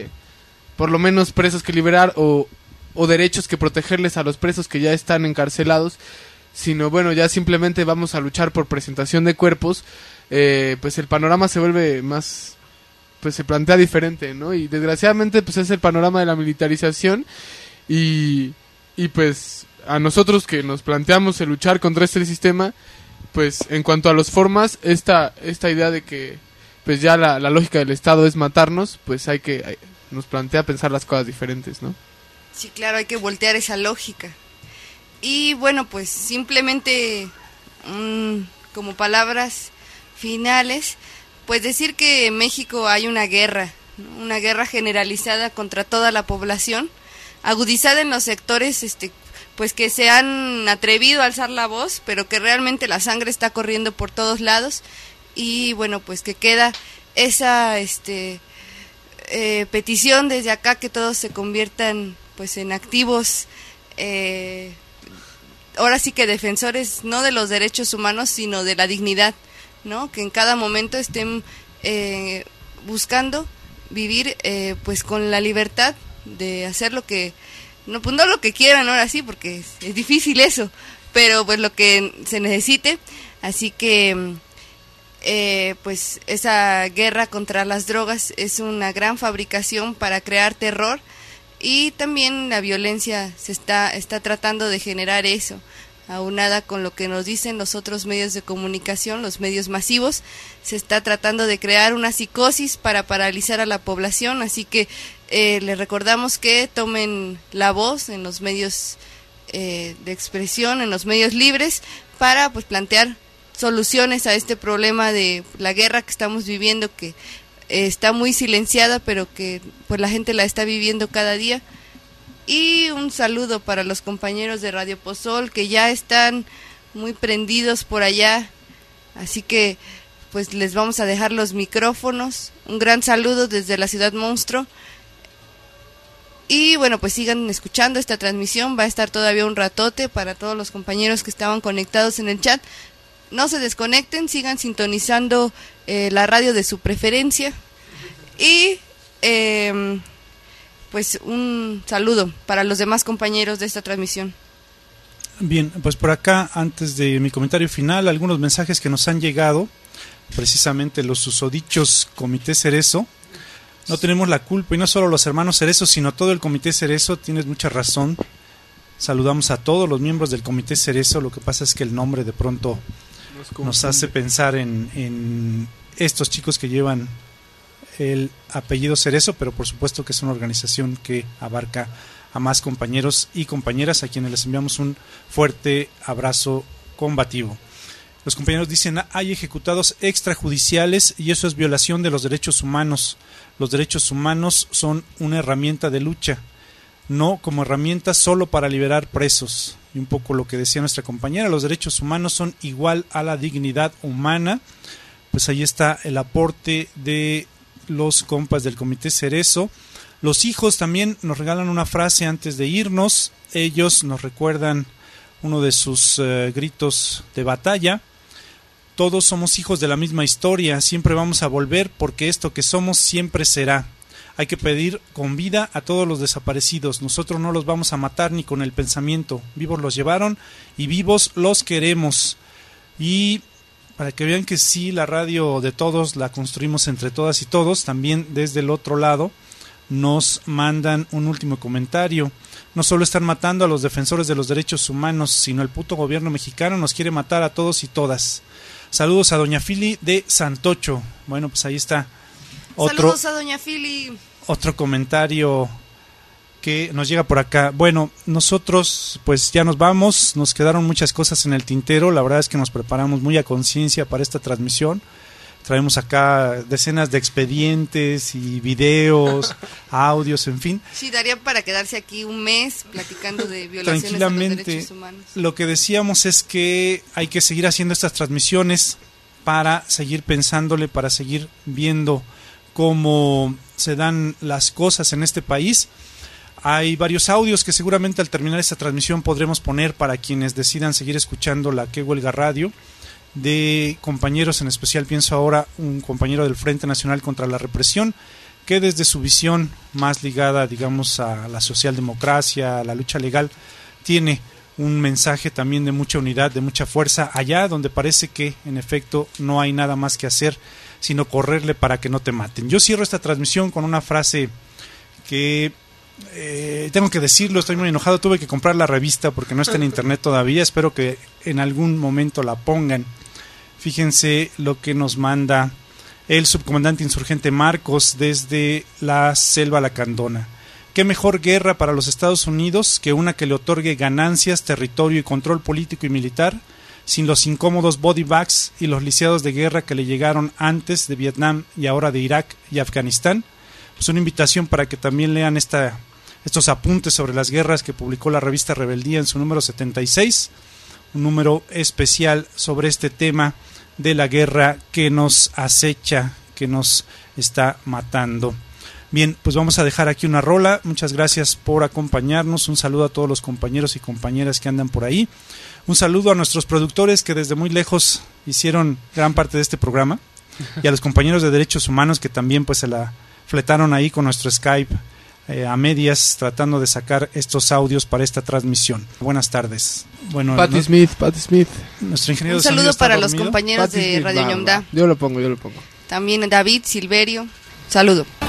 por lo menos presos que liberar o derechos que protegerles a los presos que ya están encarcelados, sino bueno, ya simplemente vamos a luchar por presentación de cuerpos, pues el panorama se vuelve más, pues se plantea diferente, ¿no? Y desgraciadamente pues es el panorama de la militarización y pues a nosotros que nos planteamos el luchar contra este sistema, pues en cuanto a las formas, esta idea de que pues ya la lógica del Estado es matarnos, pues nos plantea pensar las cosas diferentes, ¿no? Sí, claro, hay que voltear esa lógica. Y bueno, pues simplemente como palabras finales, pues decir que en México hay una guerra, ¿no? Una guerra generalizada contra toda la población, agudizada en los sectores pues que se han atrevido a alzar la voz, pero que realmente la sangre está corriendo por todos lados. Y bueno, pues que queda esa petición desde acá, que todos se conviertan pues en activos, ahora sí que defensores no de los derechos humanos, sino de la dignidad, ¿no? Que en cada momento estén buscando vivir pues con la libertad de hacer lo que no lo que quieran ahora sí, porque es difícil eso, pero pues lo que se necesite. Así que pues esa guerra contra las drogas es una gran fabricación para crear terror y también la violencia se está tratando de generar eso, aunada con lo que nos dicen los otros medios de comunicación, los medios masivos. Se está tratando de crear una psicosis para paralizar a la población, así que les recordamos que tomen la voz en los medios de expresión, en los medios libres, para pues plantear soluciones a este problema de la guerra que estamos viviendo, que está muy silenciada, pero que pues la gente la está viviendo cada día. Y un saludo para los compañeros de Radio Pozol, que ya están muy prendidos por allá, así que pues les vamos a dejar los micrófonos. Un gran saludo desde la Ciudad Monstruo. Y bueno, pues sigan escuchando esta transmisión, va a estar todavía un ratote para todos los compañeros que estaban conectados en el chat. No se desconecten, sigan sintonizando la radio de su preferencia. Y pues un saludo para los demás compañeros de esta transmisión. Bien, pues por acá, antes de mi comentario final, algunos mensajes que nos han llegado, precisamente los susodichos Comité Cerezo. No tenemos la culpa, y no solo los hermanos Cerezo, sino todo el Comité Cerezo. Tienes mucha razón. Saludamos a todos los miembros del Comité Cerezo. Lo que pasa es que el nombre de pronto nos hace pensar en estos chicos que llevan el apellido Cerezo, pero por supuesto que es una organización que abarca a más compañeros y compañeras, a quienes les enviamos un fuerte abrazo combativo. Los compañeros dicen: hay ejecutados extrajudiciales y eso es violación de los derechos humanos. Los derechos humanos son una herramienta de lucha, no como herramienta solo para liberar presos. Y un poco lo que decía nuestra compañera, los derechos humanos son igual a la dignidad humana. Pues ahí está el aporte de los compas del Comité Cerezo. Los hijos también nos regalan una frase antes de irnos. Ellos nos recuerdan uno de sus gritos de batalla: todos somos hijos de la misma historia, siempre vamos a volver porque esto que somos siempre será. Hay que pedir con vida a todos los desaparecidos, nosotros no los vamos a matar ni con el pensamiento, vivos los llevaron y vivos los queremos. Y para que vean que sí, la radio de todos la construimos entre todas y todos, también desde el otro lado nos mandan un último comentario. No solo están matando a los defensores de los derechos humanos, sino el puto gobierno mexicano nos quiere matar a todos y todas. Saludos a Doña Fili de Santocho. Bueno, pues ahí está saludos a Doña Fili. Otro comentario que nos llega por acá. Bueno, nosotros pues ya nos vamos, nos quedaron muchas cosas en el tintero. La verdad es que nos preparamos muy a conciencia para esta transmisión. Traemos acá decenas de expedientes y videos, audios, en fin. Sí, daría para quedarse aquí un mes platicando de violaciones a los derechos humanos. Lo que decíamos es que hay que seguir haciendo estas transmisiones para seguir pensándole, para seguir viendo cómo se dan las cosas en este país. Hay varios audios que seguramente al terminar esta transmisión podremos poner para quienes decidan seguir escuchando la Que Huelga Radio, de compañeros, en especial pienso ahora un compañero del Frente Nacional contra la Represión, que desde su visión más ligada, digamos, a la socialdemocracia, a la lucha legal, tiene un mensaje también de mucha unidad, de mucha fuerza, allá donde parece que en efecto no hay nada más que hacer sino correrle para que no te maten. Yo cierro esta transmisión con una frase que tengo que decirlo, estoy muy enojado, tuve que comprar la revista porque no está en internet todavía, espero que en algún momento la pongan. Fíjense lo que nos manda el subcomandante insurgente Marcos desde la Selva Lacandona. ¿Qué mejor guerra para los Estados Unidos que una que le otorgue ganancias, territorio y control político y militar, sin los incómodos body bags y los lisiados de guerra que le llegaron antes de Vietnam y ahora de Irak y Afganistán? Pues una invitación para que también lean estos apuntes sobre las guerras que publicó la revista Rebeldía en su número 76, un número especial sobre este tema de la guerra que nos acecha, que nos está matando. Bien, pues vamos a dejar aquí una rola. Muchas gracias por acompañarnos. Un saludo a todos los compañeros y compañeras que andan por ahí. Un saludo a nuestros productores que desde muy lejos hicieron gran parte de este programa, y a los compañeros de Derechos Humanos que también pues se la fletaron ahí con nuestro Skype a medias, tratando de sacar estos audios para esta transmisión. Buenas tardes. Bueno, Patty Smith. Nuestro ingeniero un saludo para los compañeros de Radio Ñomda. Yo lo pongo. También David Silverio. Saludo.